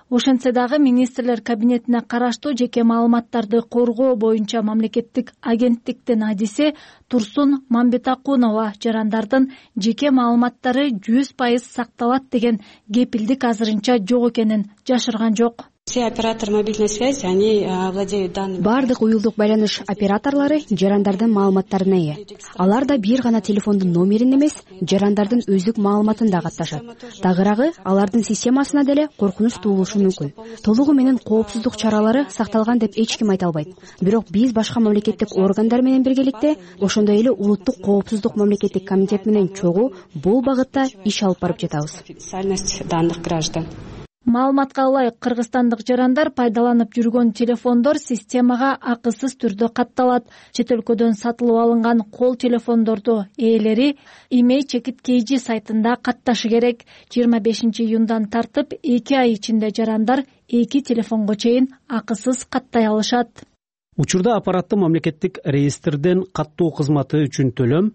Ошентсе дагы министрлер кабинетине караштуу жеке маалыматтарды коргоо боюнча мамлекеттик агенттиктин адиси Турсун Мамбетакунова жарандардын жеке маалыматтары 100% сакталат деген кепилдик азырынча жок экенин жашырган жок. Все операторы мобильной связи, они владеют данными. Бардык уюлдук байланыш операторлору жарандардын маалыматтарына ээ. Алар да бир гана телефондун номерин эмес, жарандардын өздүк маалыматын да катташат. Тагыраагы алардын системасына деле коркунуч туулушу мүмкүн. Толугу менен коопсуздук чаралары сакталган деп эч ким айта албайт. Бирок биз башка мамлекеттик органдар менен биргеликте, ошондой эле улуттук коопсуздук мамлекеттик комитет менен чогуу бул багытта иш алып барып жатабыз. Специальность данных граждан. Маалыматка ылайык кыргызстандык жарандар пайдаланып жүргөн телефондор системага акысыз түрдө катталат. Чет өлкөдөн сатылып алынган кол телефондорду ээлери Имей Чекит KG сайтында катташы керек. 25 июндан тартып 2 ай ичинде жарандар 2 телефонго чейин акысыз каттай алышат. Учурда аппараттуу мамлекеттик реестрден каттоо кызматы үчүн төлөм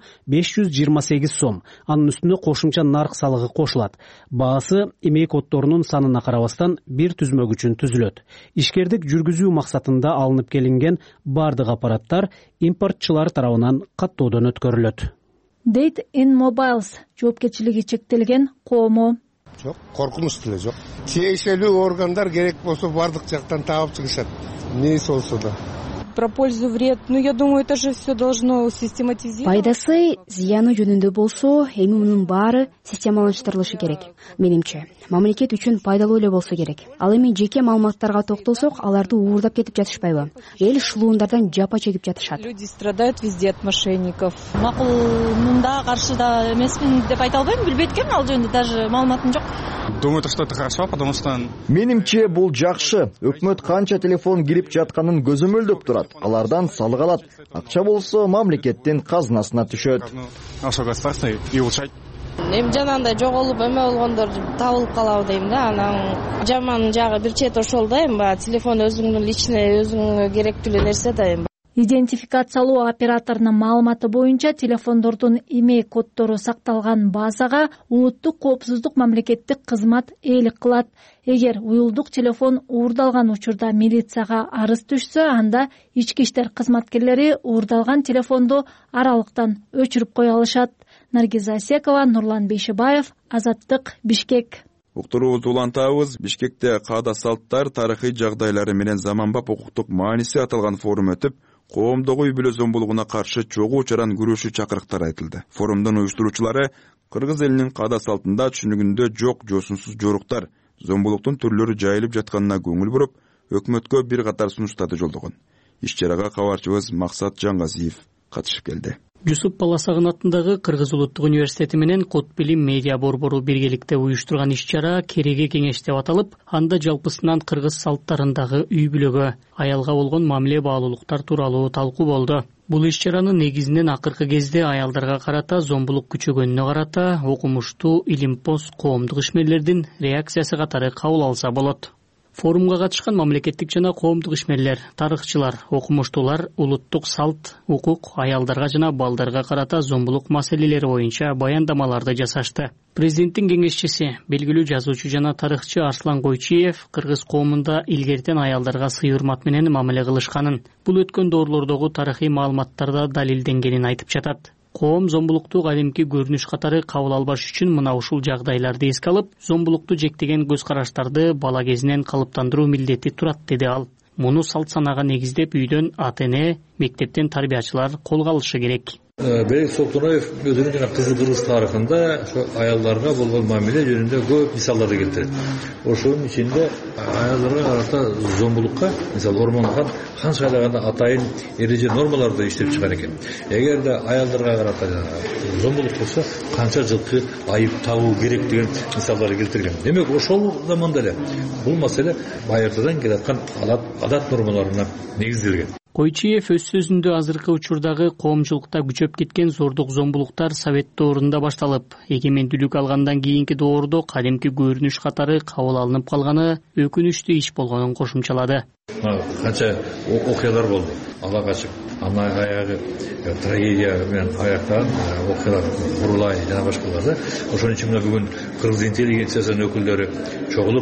528 сом. Анын үстүнө кошумча нарк салыгы кошулат. Баасы эмей коддорунун санына карабастан бир түзмөк үчүн түзүлөт. Ишкердик жүргүзүү максатында алынып келинген бардык аппараттар импортчулар тарабынан каттоодон өткөрүлөт. Дейт in Mobiles жоопкерчилиги чектелген коому. Жок, коркунуч деле жок. Тиешелүү органдар керек болсо бардык жактан таап чыгышат. Эмнеси болсо да. Про пользу, вред. Я думаю, это же все должно систематизироваться. Пайдасы, зыяны жөнүндө болсо, эми мунун баары системалаштырылышы керек. Менимче, мамлекет үчүн пайдалуу эле болсо керек. Ал эми жеке маалыматтарга токтолсок, аларды уурдап кетип жатышпайбы? Эл шылуундардан жапа чегип жатышат. Люди страдают везде от мошенников. Макулунда каршы да эмесмин деп айта албайм, билбейт экенмин, ал жөнүндө даже маалыматым жок. Думаю, что это хорошо, потому что... Менимче бул жакшы. Өкмөт канча телефон кирип жатканын көзөмөлдөп турат. Алардан салык алат. Акча болсо мамлекеттин казынасына түшөт. Эми жанагындай жоголуп эме болгондор табылып калабы дейм да. Анан жаман жагы бир чет ошол да, эми телефон өзүңдүн личный, өзүңө керектүү нерсе да эми. Идентификациялоо операторунун маалыматы боюнча телефондордун имей коддору сакталган базага улуттук коопсуздук мамлекеттик кызмат ээлик кылат. Эгер уюлдук телефон уурдалган учурда милицияга арыз түшсө, анда ички иштер кызматкерлери уурдалган телефонду аралыктан өчүрүп кое алышат. Наргиза Асекова, Нурлан Бейшебаев, Азаттык, Бишкек. Уктуруубузду улантабыз. Бишкекте каада салттар, тарыхый жагдайлары менен заманбап укуктук мааниси аталган форум өтүп, коомдогу үй бүлө зомбулугуна каршы чогуу чаран күрөшүү чакырыктар айтылды. Форумдун уюштуруучулары кыргыз элинин каада салтында түшүнүгүндө жок жосунсуз жоруктар, зомбулуктун түрлөрү жайылып жатканына көңүл буруп, өкмөткө бир катар сунуштарды жолдогон. Иш чарага кабарчыбыз Максат Жаңгазиев катышып келди. Жусуп Баласагын атындагы Кыргыз улуттук университети менен Код билим медиа борбору биргеликте уюштурган иш-чара кереги кеңеш деп аталып, анда жалпысынан кыргыз салттарындагы үй бүлөгө, аялга болгон мамиле баалуулуктар тууралуу талкуу болду. Бул иш-чаранын негизинен акыркы кезде аялдарга карата зомбулук күчөгөнүнө карата окумуштуу илимпоз коомдук ишмерлердин реакциясы катары кабыл алса болот. Форумга катышкан мамлекеттик жана коомдук ишмерлер, тарыхчылар, окумуштуулар улуттук салт, укук, аялдарга жана балдарга карата зомбулук маселелери боюнча баяндамаларды жасашты. Президенттин кеңешчиси, белгилүү жазуучу жана тарыхчы Арслан Койчиев кыргыз коомунда илгертен аялдарга сый-урмат менен мамиле кылышканын, бул өткөн доорлордогу тарыхый маалыматтарда далилденгенин айтып жатат. Коом зомбулукту кадимки көрүнүш катары кабыл албаш үчүн мына ушул жагдайларды эске алып, зомбулукту жектеген көз караштарды бала кезинен калыптандыруу милдети турат, деди ал. Муну салт санага негиздеп үйдөн ата-эне, мектептен тарбиячылар колго алышы керек. Берек Солтоноев өзүнүн жана кызыктыргыс тарыхында аялдарга болгон мамиле жөнүндө көп мисалдарды келтирет. Ошонун ичинде аялдарга карата зомбулукка, мисалы Ормон хан шайлаганда атайын эреже нормаларды иштеп чыгар экен. Эгерде аялдарга карата зомбулук болсо, канча жылкы айып табуу керек деген мисалдарды келтирген. Демек, ошол заманда эле бул маселе байыртадан келаткан адат нормаларына негизделген. Койчиев өз сөзүндө азыркы учурдагы коомчулукта күчөп кеткен зордук зомбулуктар Совет доорунда башталып, эгемендүүлүк алгандан кийинки доордо кадимки көрүнүш катары кабыл алынып калганы өкүнүчтүү иш болгонун кошумчалады. Канча окуялар болду. Ала качып, ана аягы трагедия менен аяктаган окуялар, Курулай жана башкалар да. Ошон үчүн бүгүн кыргыз интеллигенциясынын өкүлдөрү чогулуп,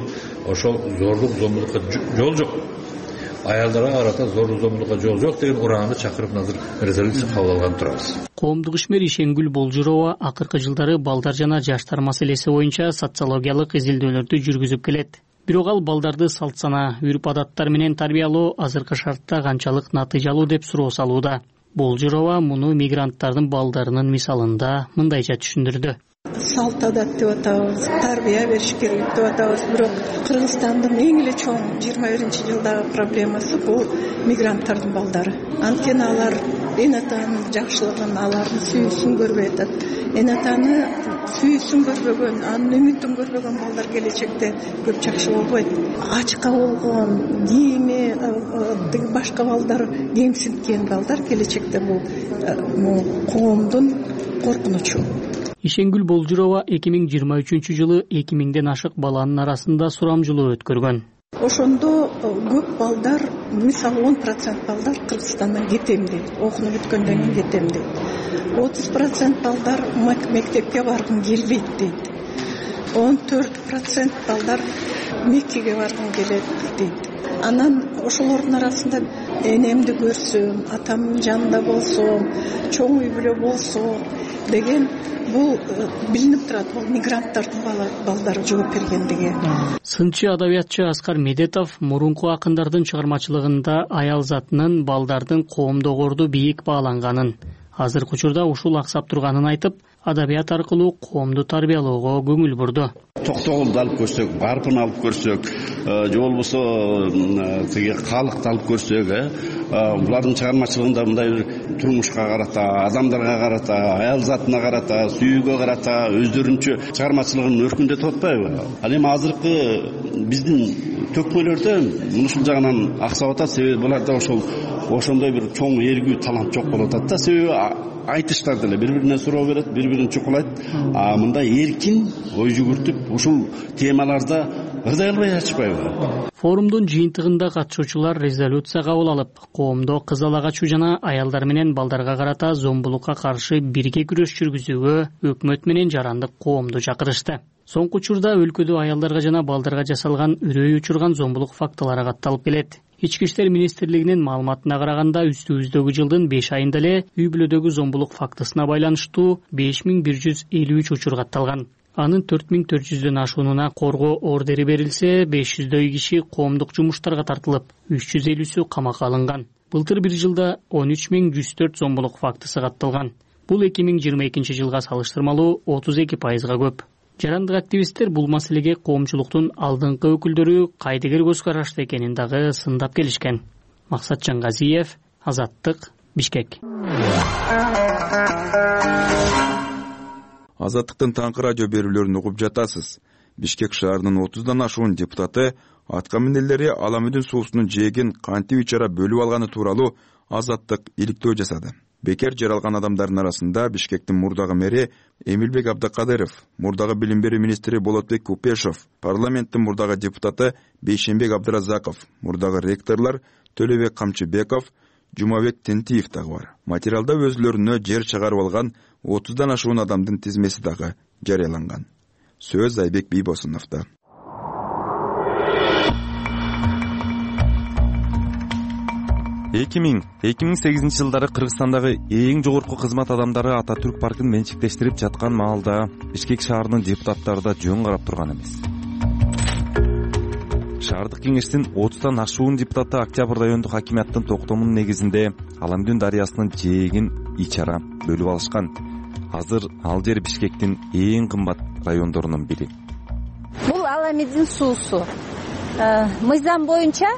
ошол зордук зомбулукка жол жок, аялдарга карата зордук зомбулукка жол жок деген ураанды чакырып азыр резолюция кабыл алган турабыз. Коомдук ишмер Ишенгүл Болжурова акыркы жылдары балдар жана жаштар маселеси боюнча социологиялык изилдөөлөрдү жүргүзүп келет. Бирок ал балдарды салт сана, үрп адаттар менен тарбиялоо азыркы шартта канчалык натыйжалуу деп суроо салууда. Болжурова муну мигранттардын балдарынын мисалында мындайча түшүндүрдү. Салт адат деп атабыз, тарбия бериш керек деп атабыз, бирок Кыргызстандын эң эле чоң 21-жылдагы проблемасы бул мигранттардын балдары. Анткени алар эн атанын жакшылыгын, алардын сүйүүсүн көрбөй атат. Эн атаны сүйүүсүн көрбөгөн, анын үмүтүн көрбөгөн балдар келечекте көп жакшы болбойт. Ачка болгон, кийими башка балдар кемсинткен балдар келечекте бул коомдун коркунучу. Ишенгүл Болжурова 2023-жылы 2000ден ашык баланын арасында сурамжылоо өткөргөн. Ошондо көп балдар, мисалы 10% балдар Кыргызстандан кетем дейт, окууну бүткөндөн кийин кетем дейт. 30% балдар мектепке баргым келбейт дейт. 14% балдар Меккеге баргым келет дейт. Анан ошолордун арасында энемди көрсөм, атамдын жанында болсом, чоң үй бүлө болсо деген бул билинип турат, бул мигранттардын балдары жооп бергендиги. Сынчы адабиятчы Аскар Медетов мурунку акындардын чыгармачылыгында аял затынын балдардын коомдогорду бийик бааланганын, азыркы учурда ушул аксап турганын айтып, адабият аркылуу коомду тарбиялоого көңүл бурду. Токтогулду алып көрсөк, барпын алып көрсөк, же болбосо тиги калыкты алып көрсөк, булардын чыгармачылыгында мындай бир турмушка карата, адамдарга карата, аял затына карата, сүйүүгө карата өздөрүнчө чыгармачылыгын өркүндөтүп атпайбы? Ал эми азыркы биздин төкмөлөрдө ушул жагынан аксап атат, себеби буларда ошондой бир чоң эргүү талант жок болуп атат да, себеби айтыштар деле бири-бирине суроо берет, бири-бирин чукулайт. Мындай эркин ой жүгүртүп ушул темаларда ырдай албай ачпайбы? Форумдун жыйынтыгында катышуучулар резолюция кабыл алып, коомдо кыз ала качуу жана аялдар менен балдарга карата зомбулукка каршы бирге күрөш жүргүзүүгө өкмөт менен жарандык коомду чакырышты. Соңку учурда өлкөдө аялдарга жана балдарга жасалган үрөй учурган зомбулук фактылары катталып келет. Ички иштер министрлигинин маалыматына караганда үстүбүздөгү жылдын 5 айында эле үй бүлөдөгү зомбулук фактысына байланыштуу 5153 учур катталган. Анын 4400дөн ашуунуна коргоо ордери берилсе, 500дөй киши коомдук жумуштарга тартылып, 350сү камакка алынган. Былтыр бир жылда 13104 зомбулук фактысы катталган. Бул 2022 жылга салыштырмалуу 32%га көп. Жарандык активисттер бул маселеге коомчулуктун алдыңкы өкүлдөрү кайдыгер көз карашты экенин дагы сындап келишкен. Максат Жаңгазиев, Азаттык, Бишкек. Азаттыктын таңкы радио берүүлөрүн угуп жатасыз. Бишкек шаарынын 30дан ашуун депутаты атка минелери Аламүдүн суусунун жээгин кантип ичара бөлүп алганы тууралуу Азаттык иликтөө жасады. Бекер жаралган адамдардын арасында Бишкектин мурдагы мэри Эмилбек Абдыкадыров, мурдагы билим берүү министри Болотбек Купешов, парламенттин мурдагы депутаты Бейшенбек Абдыразаков, мурдагы ректорлор Төлөбек Камчыбеков, Жумабек Тентиев дагы бар. Материалда өзүлөрүнө жер чыгарып алган 30дан ашуун адамдын тизмеси дагы жарыяланган. Сөз Айбек Бийбосуновдо. 2008 жылдары Кыргызстандагы эң жогорку кызмат адамдары Ататүрк паркын менчиктештирип жаткан маалда Бишкек шаарынын депутаттары да жөн карап турган эмес. Шаардык кеңештин 30дан ашуун депутаты Октябрь райондук хакимияттын токтомунун негизинде Аламүдүн дарыясынын жээгин ичара бөлүп алышкан. Азыр ал жер Бишкектин эң кымбат райондорунун бири. Бул Аламүдүн суусу. Мыйзам боюнча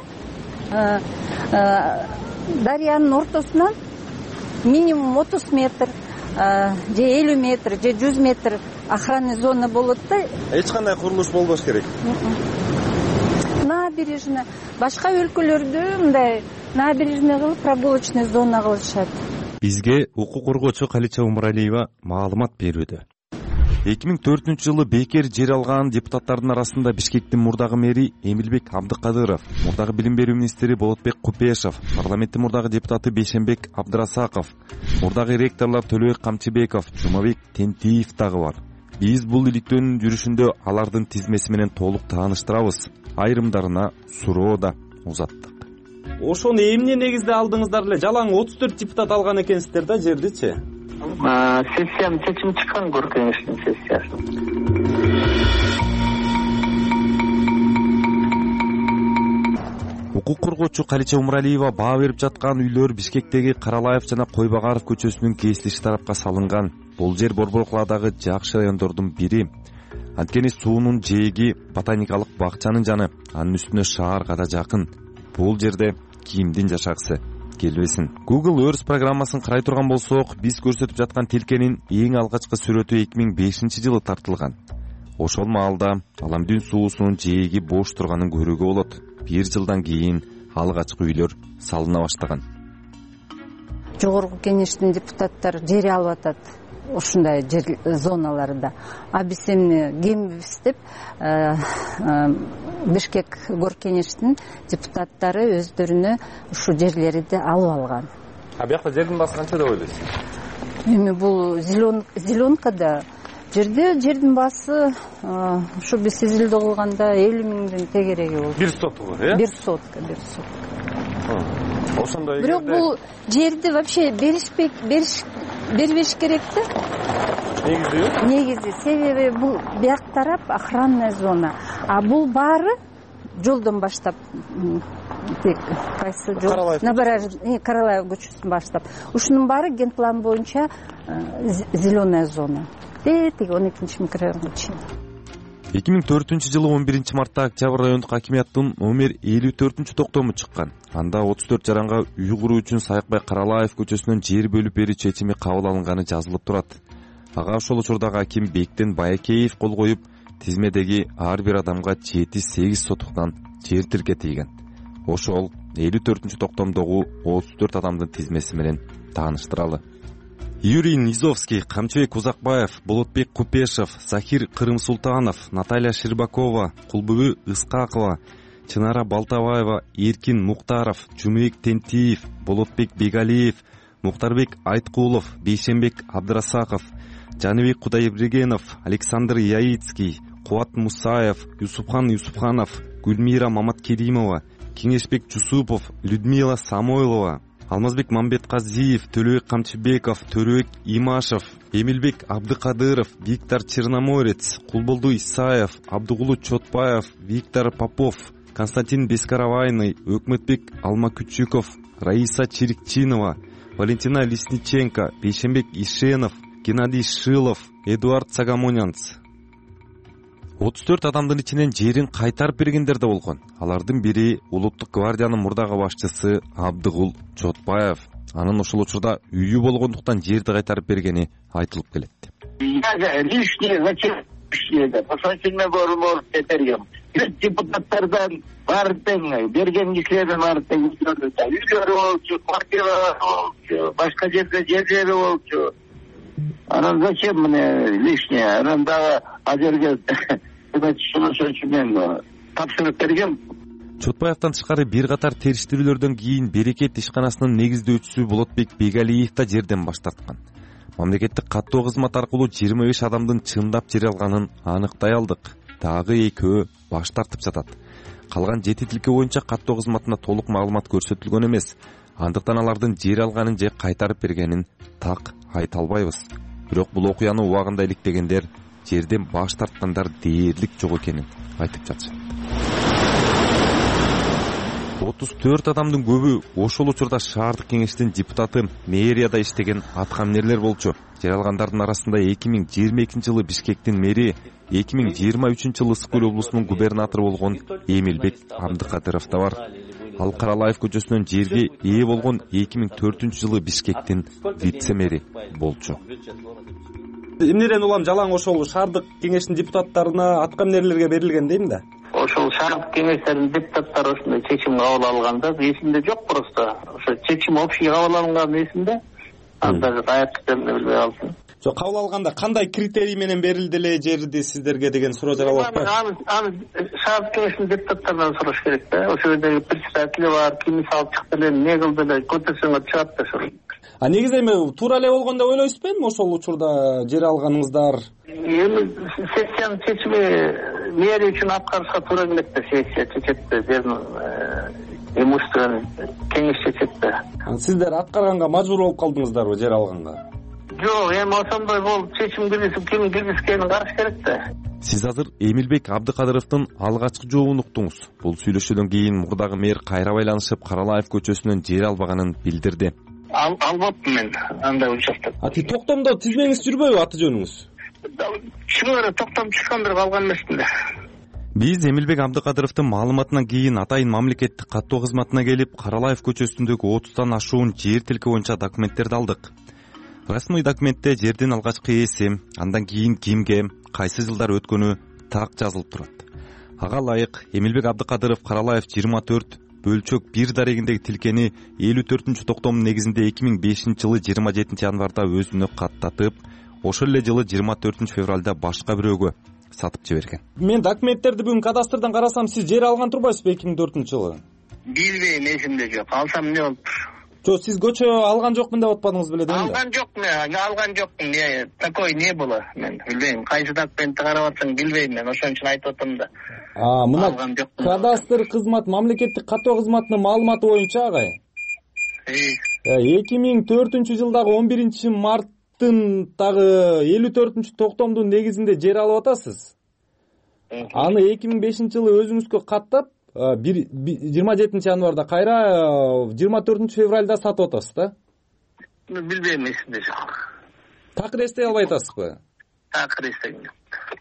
дарыянын ортосунан минимум 30 метр, же 50 метр, же 100 метр охранный зона болот да. Эч кандай курулуш болбош керек. Набережный, башка өлкөлөрдө мындай набережный кылып прогулочный зона кылышат. Бизге укук коргоочу Калича Умаралиева маалымат берүүдө. 2004 жылы бекер жер алган депутаттардын арасында Бишкектин мурдагы мэри Эмилбек Абдыкадыров, мурдагы билим берүү министри Болотбек Купешов, парламенттин мурдагы депутаты Бейшенбек Абдырасаков, мурдагы ректорлор Төлөбек Камчыбеков, Жумабек Тентиев дагы бар. биз бул иликтөөнүн жүрүшүндө алардын тизмеси менен толук тааныштырабыз, айрымдарына суроо да узаттык. Ошону эмне негизде алдыңыздар эле? Жалаң 34 депутат алган экенсиздер да жердичи? Сессиянын чечими чыккан, Гор кеңештин сессиясы. Укук коргоочу Калича Умаралиева баа берип жаткан үйлөр Бишкектеги Каралаев жана Койбагаров көчөсүнүн кесилиши тарапка салынган. Бул жер Борбор каладагы жакшы райондордун бири. Анткени суунун жээги ботаникалык бакчанын жаны, анын үстүнө шаарга да жакын. Бул жерде кимдин жашагысы келбесин. Google Earth программасын карай турган болсок, биз көрсөтүп жаткан тилкенин эң алгачкы сүрөтү 2005-жылы тартылган. Ошол маалда Аламдүн суусунун жээги бош турганын көрүүгө болот. 1 жылдан кийин алгачкы үйлөр салына баштаган. Жогорку кеңештин депутаттары жер алып атат ушундай жер зоналарда. А биз эмне кембиз деп Бишкек гор кеңештин депутаттары өздөрүнө ушу жерлерди алып алган. Биякта жердин баасы канча деп ойлойсуз? Эми бул зеленкада жердин баасы ушу биз изилдөө кылганда 50 миңдин тегереги болду. 1 сотка, э? 1 сотка. Ошондой бирок бул жерди вообще бербеш керек да. Негизи себеби бул бияк тарап охранная зона. А бул баары жолдон баштап кайсы жол? Каралаев көчөсүн баштап. Ушунун баары генплан боюнча зеленая зона. Теги 12 микрорайонго чейин. 2004-жылы 11 мартта Октябрь райондук хакимияттын номер 54 токтому чыккан. Анда 34 жаранга үй куруу үчүн Саякбай Каралаев көчөсүнөн жер бөлүп берүү чечими кабыл алынганы жазылып турат. Ага ошол учурдагы аким Бектен Баякеев кол коюп, тизмедеги ар бир адамга 7-8 сотуктан жер тиркетилген. Ошол 54 токтомдогу 34 адамдын тизмеси менен тааныштыралы. Юрий Низовский, Камчыбек Узакбаев, Болотбек Купешев, Захир Кырымсултанов, Наталья Ширбакова, Кулбүбү Ыскакова, Чынара Балтабаева, Эркин Муктаров, Жумек Тентиев, Болотбек Бегалиев, Муктарбек Айткулов, Бейшенбек Абдрасаков, Жаныбек Кудайбергенов, Александр Яицкий, Куат Мусаев, Юсупхан Юсупханов, Гүлмира Маматкеримова, Кеңешбек Жусупов, Людмила Самойлова, Алмазбек Мамбетказиев, Төлөбек Камчыбеков, Төрөбек Имашев, Эмилбек Абдыкадыров, Виктор Черноморец, Кулболду Исаев, Абдыгулу Чотбаев, Виктор Попов, Константин Бескаравайный, Өкмөтбек Алмакүчүков, Раиса Чирикчинова, Валентина Лесниченко, Бейшенбек Ишенов, Геннадий Шилов, Эдуард Сагамонянц. 34 адамдын ичинен жерин кайтарып бергендер да болгон. Алардын бири Улуттук гвардиянын мурдагы башчысы Абдыгул Чотбаев. Анын ошол учурда үйү болгондуктан жерди кайтарып бергени айтылып келет. Лишнее зачем? Посмотрите, может кетерген. Депутаттардан баары тең, берген кишилердин баары тең. Үйлөрү болчу, квартиралар болчу, башка жерде жерлери болчу. Анан зачем мне лишнее? Анан дагы ажерге мен тапшырып берген. Чотбаевден тышкары бир катар териштирүүлөрдөн кийин Берекет ишканасынын негиздөөчүсү Болотбек Бегалиев да жерден баш тарткан. Мамлекеттик каттоо кызмат аркылуу 25 адамдын чындап жер алганын аныктай алдык. Дагы экөө баш тартып жатат. Калган 7 тилке боюнча каттоо кызматына толук маалымат көрсөтүлгөн эмес. Андыктан алардын жер алганын же кайтарып бергенин так айта албайбыз. Бирок бул окуяны убагында иликтегендер жерден баш тарткандар дээрлик жок экенин айтып жатышат. 34 адамдын көбү ошол учурда шаардык кеңештин депутаты, мэрияда иштеген аткаминерлер болчу. Жер алгандардын арасында 2022-жылы Бишкектин мэри, 2023-жылы Ысык Көл облусунун губернатору болгон Эмилбек Абдыкадыров да бар. Ал Каралаев көчөсүнөн жерге ээ болгон 2004-жылы Бишкектин вице-мэри болчу. Эмнеден улам жалаң ошол шаардык кеңештин депутаттарына, аткаминерлерге берилген дейм да? Ошол шаардык кеңештердин депутаттары ушундай чечим кабыл алганда эсимде жок, просто ошо чечим общий кабыл алынган эсимде. Анда каякка экенин билбей калдым. Жок, кабыл алганда кандай критерий менен берилди эле жерди сиздерге деген суроо жаралып атпайбы? Аны шаардык кеңештин депутаттарынан сураш керек да. Ошол жердеги председатели бар, ким салып чыкты эле, эмне кылды эле, көтөрсөңөр чыгат да ошол. Негизи эми туура эле болгон деп ойлойсузбу эми ошол учурда жер алганыңыздар? Эми сессиянын чечими мэрия үчүн аткарышка туура келет да, сессия чечет да, жердин имуществонун кеңеш чечет да. Сиздер аткарганга мажбур болуп калдыңыздарбы жер алганга? Жок, эми ошондой болуп чечим киргизип ким киргизгенин караш керек да. Сиз азыр Эмилбек Абдыкадыровдун алгачкы жообун уктуңуз. Бул сүйлөшүүдөн кийин мурдагы мэр кайра байланышып Каралаев көчөсүнөн жер албаганын билдирди. Албаппын мен андай учакта. Токтомдо тизмеңиз жүрбөйбү аты жөнүңүз? Чыгып эле токтом чыккандыр калган эмесмин да. Биз Эмилбек Абдыкадыровдун маалыматынан кийин атайын мамлекеттик каттоо кызматына келип, Каралаев көчөсүндөгү 30тан ашуун жер тилке боюнча документтерди алдык. Расмый документте жердин алгачкы ээси, андан кийин кимге, кайсы жылдар өткөнү так жазылып турат. Ага ылайык Эмилбек Абдыкадыров Каралаев 24 бөлчөк 1 дарегиндеги тилкени 54 токтомдун негизинде 2005-жылы 27 январда өзүнө каттатып, ошол эле жылы 24 февралда башка бирөөгө сатып жиберген. Мен документтерди бүгүн кадастрдан карасам, сиз жер алган турбайсызбы 2004-жылы? Билбейм, эсимде жок. Алсам эмне болуптур? Жок, сиз көчө алган жокмун деп атпадыңыз беле да? Алган жокмун. Такой не было. Мен билбейм. Кайсы документти карап атсаң билбейм мен. Ошон үчүн айтып атам да. Мына кадастр кызмат, мамлекеттик каттоо кызматынын маалыматы боюнча агай. 2004-жылдагы 11-марттын дагы 54 токтомдун негизинде жер алып атасыз. Аны 2005-жылы өзүңүзгө каттап, 27 январда кайра 24 февралда сатып атасыз да? Билбейм, эсимде жок. Такыр эстей албай атасызбы? Такыр эстейм жок.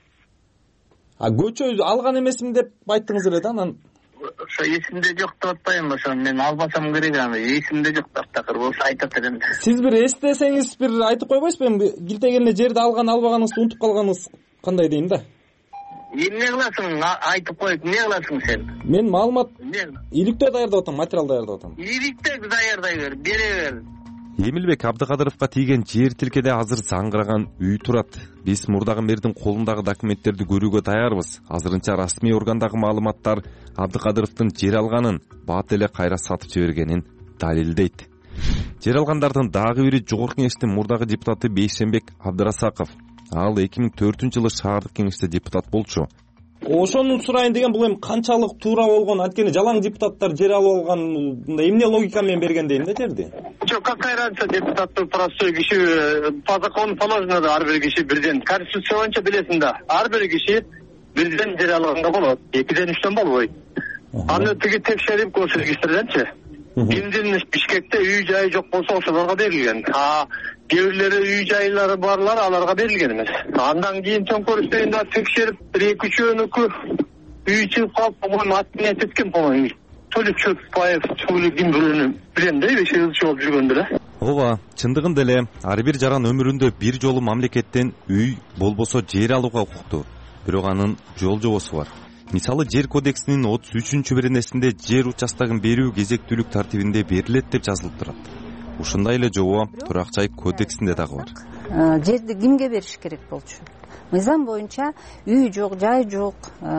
Көчө алган эмесмин деп айттыңыз эле да, анан ошо эсимде жок деп атпайм, ошо мен албасам керек, аны эсимде жок такыр болсо айтат элем. Сиз бир эстесеңиз бир айтып койбойсузбу? Эми килтеген эле жерди алганыңызды унутуп калганыңыз кандай дейм да? Эмне кыласың? Айтып коюп, эмне кыласың сен? Мен маалымат иликтөө даярдап атам, материал даярдап атам. Иликтөө даярдай бер, бере бер. Эмилбек Абдыкадыровго тийген жер тилкеде азыр заңгыраган үй турат. Биз мурдагы мэрдин колундагы документтерди көрүүгө даярбыз. Азырынча расмий органдагы маалыматтар Абдыкадыровдун жер алганын, бат эле кайра сатып жибергенин далилдейт. Жер алгандардын дагы бири Жогорку кеңештин мурдагы депутаты Бейшенбек Абдырасаков. Ал 2004-жылы шаардык кеңеште депутат болчу. Ошону сурайын деген, бул эми канчалык туура болгон? Анткени жалаң депутаттар жер алып алганда эмне логика менен берген дейм да жерди? Жок, какая разница, депутаттын простой киши, по закону положено да ар бир киши бирден. Конституция боюнча билесиң да, ар бир киши бирден жер алганга болот. 2ден 3дөн болбойт. Аны тиги текшерип көрсөтүштерденчи. Кимдин Бишкекте үй жайы жок болсо ошолорго берилген. Кээ бирлери үй жайлары барлар аларга берилген эмес. Андан кийин төңкөрүштөн да текшерип 1-2-3 үй чыгып калып, по-моему, отменять эткен, по-моему. Толик Чөпбаев, толик ким бирөөнү билем да, 5 жыл болуп жүргөндө эле. Ооба, чындыгында эле ар бир жаран өмүрүндө бир жолу мамлекеттен үй болбосо жер алууга укуктуу. Бирок анын жол жобосу бар. Мисалы, жер кодексинин 33-беренесинде жер участогун берүү кезектүүлүк тартибинде берилет деп жазылып турат. Ушундай эле жобо Турак жай кодексинде дагы бар. Жерди кимге бериш керек болчу? Мыйзам боюнча үй жок, жай жок,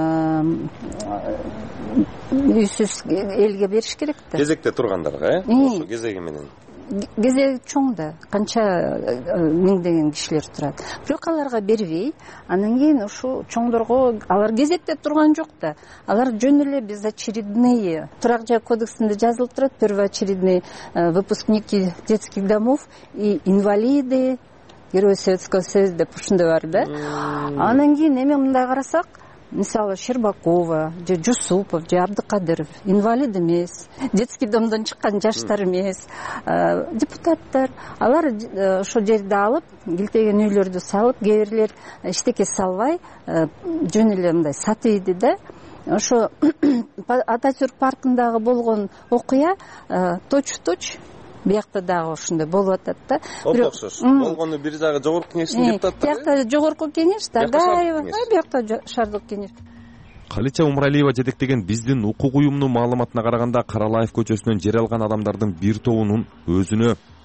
үйсүз элге бериш керек да. Кезекте тургандарга, ошо кезеги менен. Кезеги чоң да, канча миңдеген кишилер турат. Бирок аларга бербей, анан кийин ушу чоңдорго алар кезекте турган жок да. Алар жөн эле безочередные. Турак жай кодексинде жазылып турат, первоочередные выпускники детских домов и инвалиды, Герои Советского Союза деп ушундай бар да. Анан кийин эми мындай карасак, мисалы Щербакова, же Жусупов, же Абдыкадыров инвалид эмес, детский домдон чыккан жаштар эмес, депутаттар. Алар ошо жерди алып, килтеген үйлөрдү салып, кээ бирлер эчтеке салбай, жөн эле мындай сатыйды да. Ошо Ататюрк паркындагы болгон окуя точ биякта дагы ошондой болуп атат да. Окшош. Болгону бир жагы Жогорку кеңештин депутаттары. Биякта Жогорку кеңеш, Даргаева, биякта шаардык кеңеш. Калича Умралиева жетектеген биздин укук уюмунун маалыматына караганда, Каралаев көчөсүнөн жер алган адамдардын бир тобунун өзүнө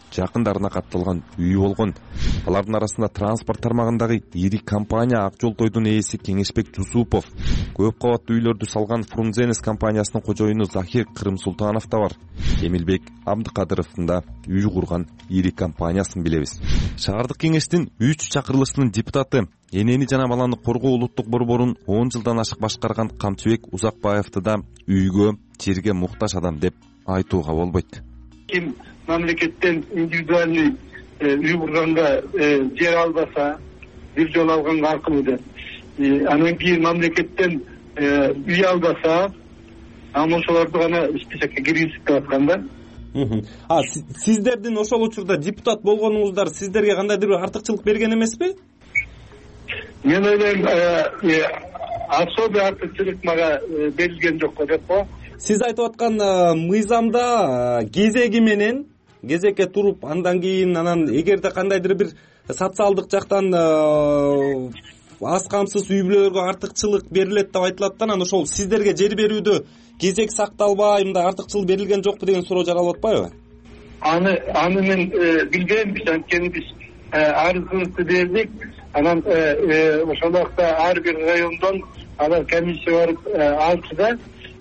жакындарына катталган үй болгон. Алардын арасында транспорт тармагындагы ири компания Ак Жол Тойдун ээси Кеңешбек Жусупов, көп кабаттуу үйлөрдү салган Фрунзенес компаниясынын кожоюну Захир Кырымсултанов да бар. Эмилбек Абдыкадыровдун да үй курган ири компаниясын билебиз. Шаардык кеңештин 3 чакырылышынын депутаты, энени жана баланы коргоо улуттук борборун 10 жылдан ашык башкарган Камчыбек Узакбаевди да үйгө, жерге муктаж адам деп айтууга болбойт. Ким мамлекеттен индивидуальный үй курганга жер албаса, бир жол алганга аркылуу деп, анан кийин мамлекеттен үй албаса, ошолорду гана списокко киргизип деп аткан да. Сиздердин ошол учурда депутат болгонуңуздар сиздерге кандайдыр бир артыкчылык берген эмеспи? Мен ойлойм, особый артыкчылык мага берилген жок деп го. Сиз айтып аткан мыйзамда кезекке туруп, андан кийин эгерде кандайдыр бир социалдык жактан аз камсыз үй бүлөлөргө артыкчылык берилет деп айтылат, анан ошол сиздерге жер берүүдө кезек сакталбай, мындай артыкчылык берилген жокпу деген суроо жаралып атпайбы? Аны мен билбейм, анткени биз арызыбызды бердик, анан ошол убакта ар бир райондон алар комиссия барып алчу.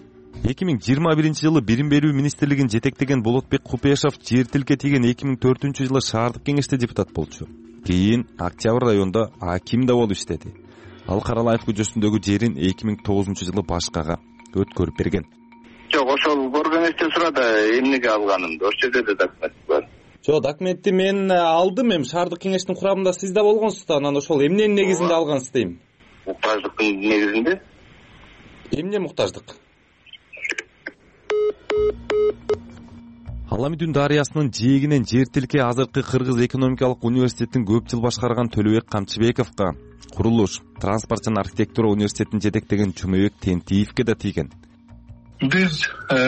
2021 жылы Билим берүү министрлигин жетектеген Болотбек Купешов жер тилке тийген 2004 жылы шаардык кеңеште депутат болчу. Кийин Октябрь районунда аким да болуп иштеди. Ал Каралаев көчөсүндөгү жерин 2009 жылы башкага өткөрүп берген. Жок, ошол Борганесте сурады эмнеге алганымды. Ошол жерде да документ бар. Жок, документти мен алдым, шаардык кеңештин курамында сиз да болгонсуз да, анан ошол эмненин негизинде алгансыз дейм? Муктаждыктын негизинде. Эмне муктаждык? Аламидүн дарыясынын жээгинен жер тилке азыркы Кыргыз экономикалык университетин көп жыл башкарган Төлөбек Камчыбековго, курулуш, транспорт жана архитектура университетин жетектеген Чумебек Тентиевке да тийген. Биз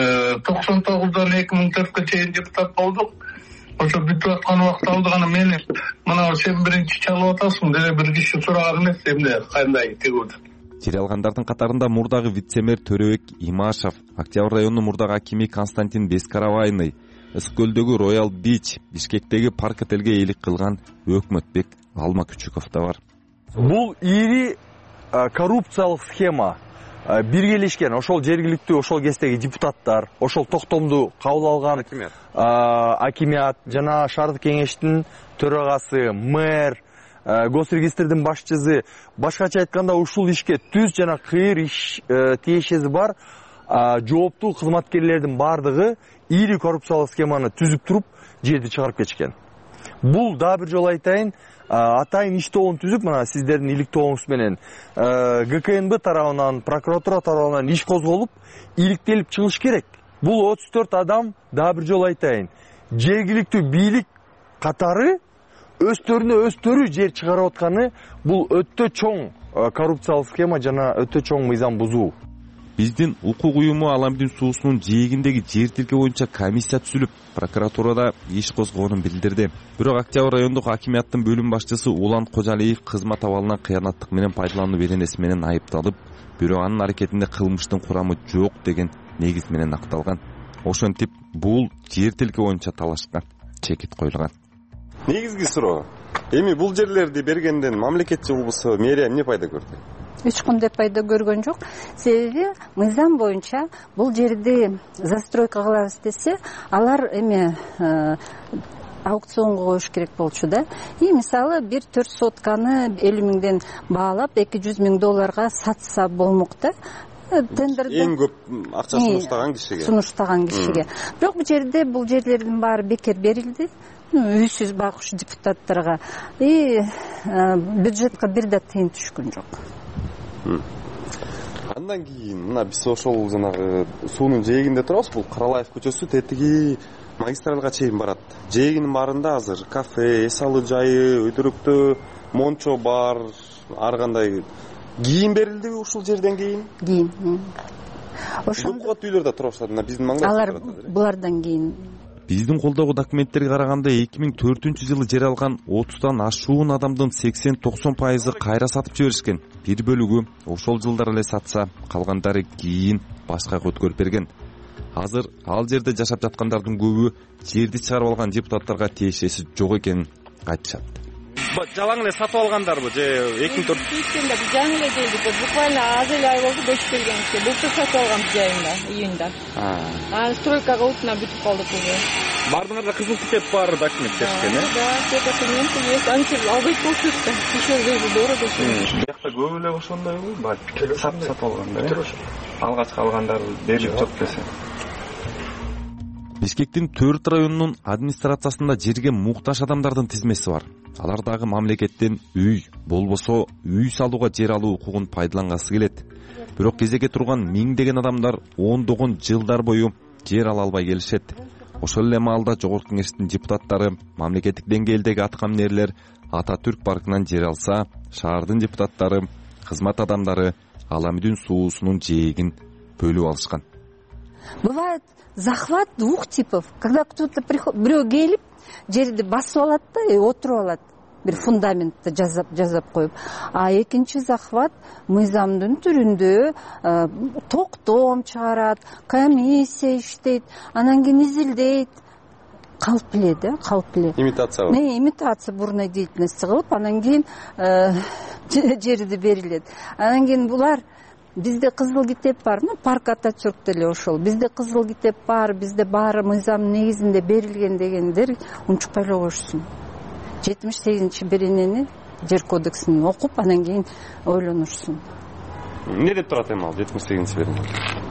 99-дан 2004-кө чейин депутат болдук. Ошо бүтүп аткан убакта алдыгана мени мына сен биринчи чалып атасың деп бир киши сураган эмес, эмне кандай тигүүд. Жер алгандардын катарында мурдагы вице-мэр Төрөбек Имашев, Октябрь районунун мурдагы акими Константин Бескаравайный, Ысык көлдөгү Royal Beach, Бишкектеги парк отелге ээлик кылган Өкмөтбек Алма Күчүков да бар. Бул ири коррупциялык схема биргелешкен ошол жергиликтүү ошол кездеги депутаттар, ошол токтомду кабыл алган акимият жана шаардык кеңештин төрагасы, мэр, госрегистрдин башчысы, башкача айтканда ушул ишке түз жана кыйыр иш тиешеси бар жооптуу кызматкерлердин бардыгы ири коррупциялык схеманы түзүп туруп жерди чыгарып кетишкен. Бул дагы бир жолу айтайын, атайын иш тобун түзүп, мына сиздердин илик тобуңуз менен ГКНБ тарабынан, прокуратура тарабынан иш козголуп, иликтелип чыгыш керек. Бул 34 адам, дагы бир жолу айтайын, жергиликтүү бийлик катары өстөрүнө жер чыгарып атканы бул өтө чоң коррупциялык схема жана өтө чоң мыйзам бузуу. Биздин укук уюму Аламидин суусунун жээгиндеги жер тилке боюнча комиссия түзүлүп, прокуратурада иш козгоонун билдирди. Бирок Октябрь райондук акимияттын бөлүм башчысы Улан Кожалиев кызмат абалынан кыянаттык менен пайдалануу беренеси менен айыпталып, бирок анын аракетинде кылмыштын курамы жок деген негиз менен акталган. Ошентип бул жер тилке боюнча талашка чекит коюлган. Негизги суроо, эми бул жерлерди бергенден мамлекетчи болбосо мэрия эмне пайда көрдү? Эч кандай пайда көргөн жок. Себеби мыйзам боюнча бул жерди застройка кылабыз десе, алар эме аукционго коюш керек болчу да. Мисалы бир 4 сотканы 50 миңден баалап $200,000 сатса болмок да. Тендерде эң көп акча сунуштаган кишиге. Бирок бул жерлердин баары бекер берилди. Үйсүз багыш депутаттарга. Бюджетке бир да тыйын түшкөн жок. Андан кийин мына биз ошол жанагы суунун жээгинде турабыз. Бул Каралаев көчөсү тетиги магистралга чейин барат. Жээгинин барында азыр кафе, эс алуу жайы, өтүрүктө мончо бар, ар кандай кийин берилдиби ушул жерден кийин? Кийин. Ошол кат үйлөр да тура баштады. Биздин маңда. Алар булардан кийин. Биздин колдогу документтерге караганда 2004 жылы жер алган 30дан ашуун адамдын 80-90% кайра сатып жиберишкен. Бир бөлүгү ошол жылдар эле сатса, калгандары кийин башкага өткөрүп берген. азыр ал жерде жашап жаткандардын көбү жерди чыгарып алган депутаттарга тиешеси жок экенин айтышат. Жалаң эле сатып алгандарбы же 2004? Биз жаңы эле келдик. Буквально аз эле ай болду көчүп келгенибизге. Былтыр сатып алганбыз жайында, июнда. Стройкага утуна бүтүп калдык уже. Бардыңарда кызыл китеп бар, документтер экен, э? Да, все документы есть. Анча албайт болчу да. Еще дорого. Биякта көп эле ошондойбу? Сатып алганда, э? Алгачкы алгандар берилип жок десе. Бишкектин 4 районунун администрациясында жерге муктаж адамдардын тизмеси бар. Алар дагы мамлекеттен үй, болбосо үй салууга жер алуу укугун пайдалангысы келет. Бирок кезекке турган миңдеген адамдар ондогон жылдар бою жер ала албай келишет. Ошол эле маалда Жогорку Кеңештин депутаттары мамлекеттик деңгээлдеги аткаминерлер Ататүрк паркынан жер алса, шаардын депутаттары, кызмат адамдары Аламүдүн суусунун жээгин бөлүп алышкан. Бывает захват двух типов. Когда кто-то приходит, бирөө келип, жерди басып алат да, отуруп алат. Бир фундаментти жазап коюп. А экинчи захват мыйзамдын түрүндө токтом чыгарат, комиссия иштейт, анан кийин изилдейт. Калп эле да, калп эле. Имитация. Имитация бурной деятельности кылып, анан кийин жерди берилет. Анан кийин булар бизде кызыл китеп бар, парк Ататүрктө эле ошол. Бизде кызыл китеп бар, бизде баары мыйзам негизинде берилген дегендер унчукпай эле коюшсун. 78-чи беренени жер кодексин окуп, анан кийин ойлонушсун. Эмне деп турат эми ал 78-чи берене?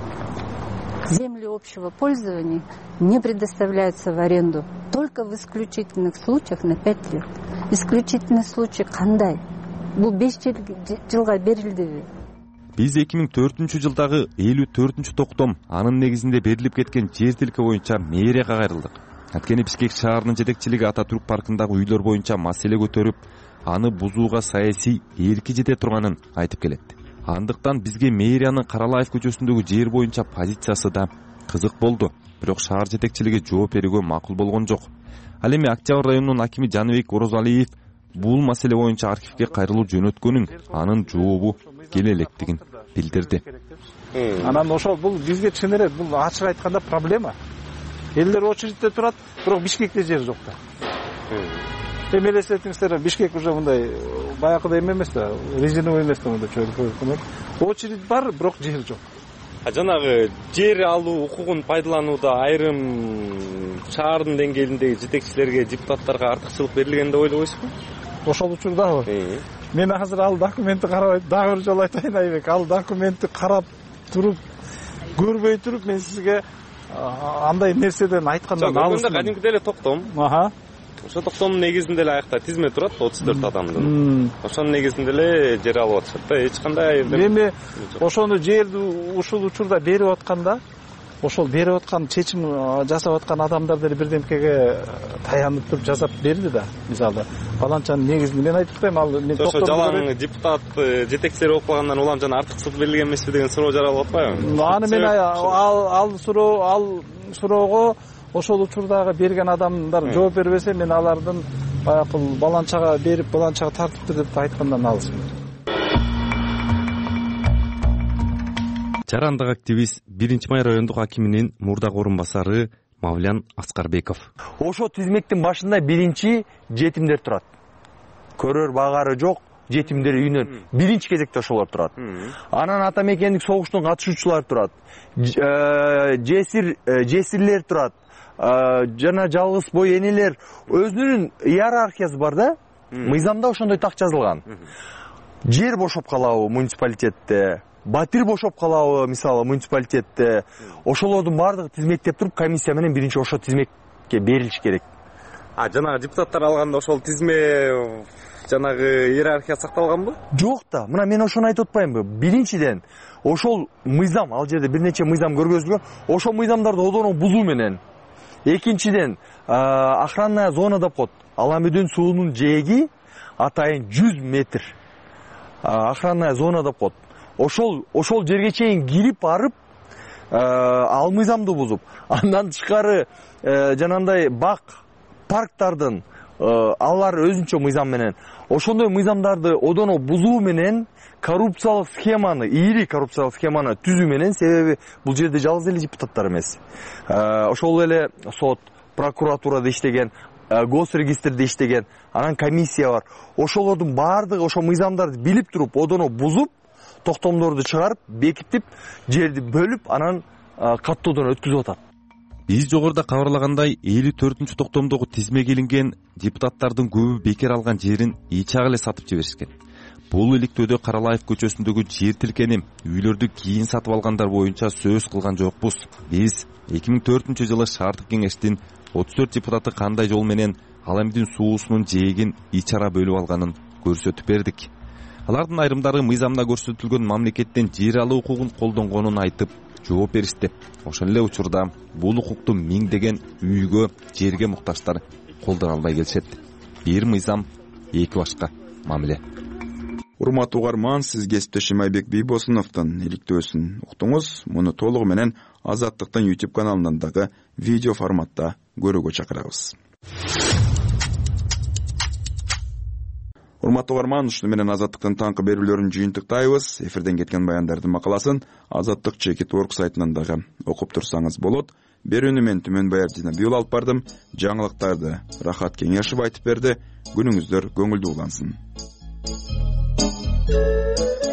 Земли общего пользования не предоставляются в аренду только в исключительных случаях на 5 лет. Исключительный случай кандай? Бул 5 жылга берилдиби? Биз 2004-жылдагы 54-токтом анын негизинде берилип кеткен жер тилке боюнча мэрияга кайрылдык. Анткени Бишкек шаарынын жетекчилиги Ататүрк паркындагы үйлөр боюнча маселе көтөрүп, аны бузууга саясий эрки жете турганын айтып келет. Андыктан бизге мэриянын Каралаев көчөсүндөгү жер боюнча позициясы да кызык болду. Бирок шаар жетекчилиги жооп берүүгө макул болгон жок. Ал эми Октябрь районунун акими Жаныбек Орозалиев бул маселе боюнча архивге кайрылуу жөнөткөнүн, анын жообу келе электигин билдирди. Анан ошол бул бизге чын эле бул ачык айтканда проблема. Элдер очередьте турат, бирок Бишкекте жер жок да. Эми элестетиңиздер, Бишкек уже мындай баягыдай эмес да, резиновый эмес да, мындай чөйрөк. Очередь бар, бирок жер жок. Жанагы жер алуу укугун пайдаланууда айрым шаардын деңгээлиндеги жетекчилерге, депутаттарга артыкчылык берилген деп ойлойсузбу? Ошол учурдабы? Мен азыр ал документти карабай, дагы бир жолу айтайын Айбек, ал документти карап туруп, көрбөй туруп мен сизге андай нерседен айткандан алысмын. Кадимкидей эле токтом. Ошо токтомдун негизинде эле аякта тизме турат 34 адамдын. Ошонун негизинде эле жер алып атышат да, эч кандай эми ошону жерди ушул учурда берип атканда, ошол берип аткан чечим жасап аткан адамдар деле бирдемкеге таянып туруп жасап берди да. Мисалы баланчанын негизинде мен айтып атпайм, ал мен токтом. Ошо жалаң депутат жетекчилер болуп калгандан улам жана артыкчылык берилген эмеспи деген суроо жаралып атпайбы? Аны мен ал суроого ошол учурдагы берген адамдар жооп бербесе, мен алардын баягы баланчага берип, баланчага тартыптыр деп айткандан алысмын. Жарандык активист 1-май райондук акиминин мурдагы орун басары Мавлян Аскарбеков. Ошо тизмектин башында биринчи жетимдер турат. Көрөр багары жок жетимдер үйүнөн биринчи кезекте ошолор турат. Анан ата мекендик согуштун катышуучулары турат. Жесирлер турат. Жана жалгыз бой энелер, өзүнүн иерархиясы бар да. Мыйзамда ошондой так жазылган. Жер бошоп калабы муниципалитетте, батир бошоп калабы мисалы муниципалитетте, ошолордун баардыгы тизмектеп туруп комиссия менен биринчи ошо тизмекке берилиш керек. Жанагы депутаттар алганда ошол тизме жанагы иерархия сакталганбы? Жок да. Мына мен ошону айтып атпаймынбы? Биринчиден ошол мыйзам, ал жерде бир нече мыйзам көргөзүлгөн, ошол мыйзамдарды одоно бузуу менен. Экинчиден охранная зона деп коет. Аламүдүн суунун жээги атайын 100 метр. Охранная зона деп коет. Ошол жерге чейин кирип барып, ал мыйзамды бузуп, андан тышкары жанандай бак, парктардын алар өзүнчө мыйзам менен ошондой мыйзамдарды одоно бузуу менен коррупциялык схеманы, ири коррупциялык схеманы түзүү менен, себеби бул жерде жалгыз эле депутаттар эмес. Ошол эле сот, прокуратурада иштеген, госрегистрде иштеген, анан комиссия бар. Ошолордун баардыгы ошол мыйзамдарды билип туруп, одоно бузуп, токтомдорду чыгарып, бекитип, жерди бөлүп, анан каттоодон өткүзүп атат. Биз жогоруда кабарлагандай 54-чү токтомдогу тизмеге илинген депутаттардын көбү бекер алган жерин ичак эле сатып жиберишкен. Бул иликтөөдө Каралаев көчөсүндөгү жер тилкеним, үйлөрдү кийин сатып алгандар боюнча сөз кылган жокпуз. Биз 2004-жылы шаардык кеңештин 34 депутаты кандай жол менен ал эмдин суусунун жээгин ичара бөлүп алганын көрсөтүп бердик. Алардын айрымдары мыйзамда көрсөтүлгөн мамлекеттен жер алуу укугун колдонгонун айтып жооп беришти. Ошол эле учурда бул укукту миңдеген үйгө, жерге муктаждар колдоно албай келишет. Бир мыйзам, эки башка мамиле. Урматтуу угарман, сиз кесиптешим Айбек Бийбосуновдун иликтөөсүн уктуңуз. Муну толугу менен Азаттыктын YouTube каналынан дагы видео форматта көрүүгө чакырабыз. Урматтуу угарман, ушуну менен Азаттыктын таңкы берүүлөрүн жыйынтыктайбыз. Эфирден кеткен баяндардын макаласын Азаттык Чекит.org сайтынан дагы окуп турсаңыз болот. Берүүнү мен Түмөн Баярдина Бүйүл алып бардым. Жаңылыктарды Рахат Кеңешев айтып берди. Күнүңүздөр көңүлдүү улансын.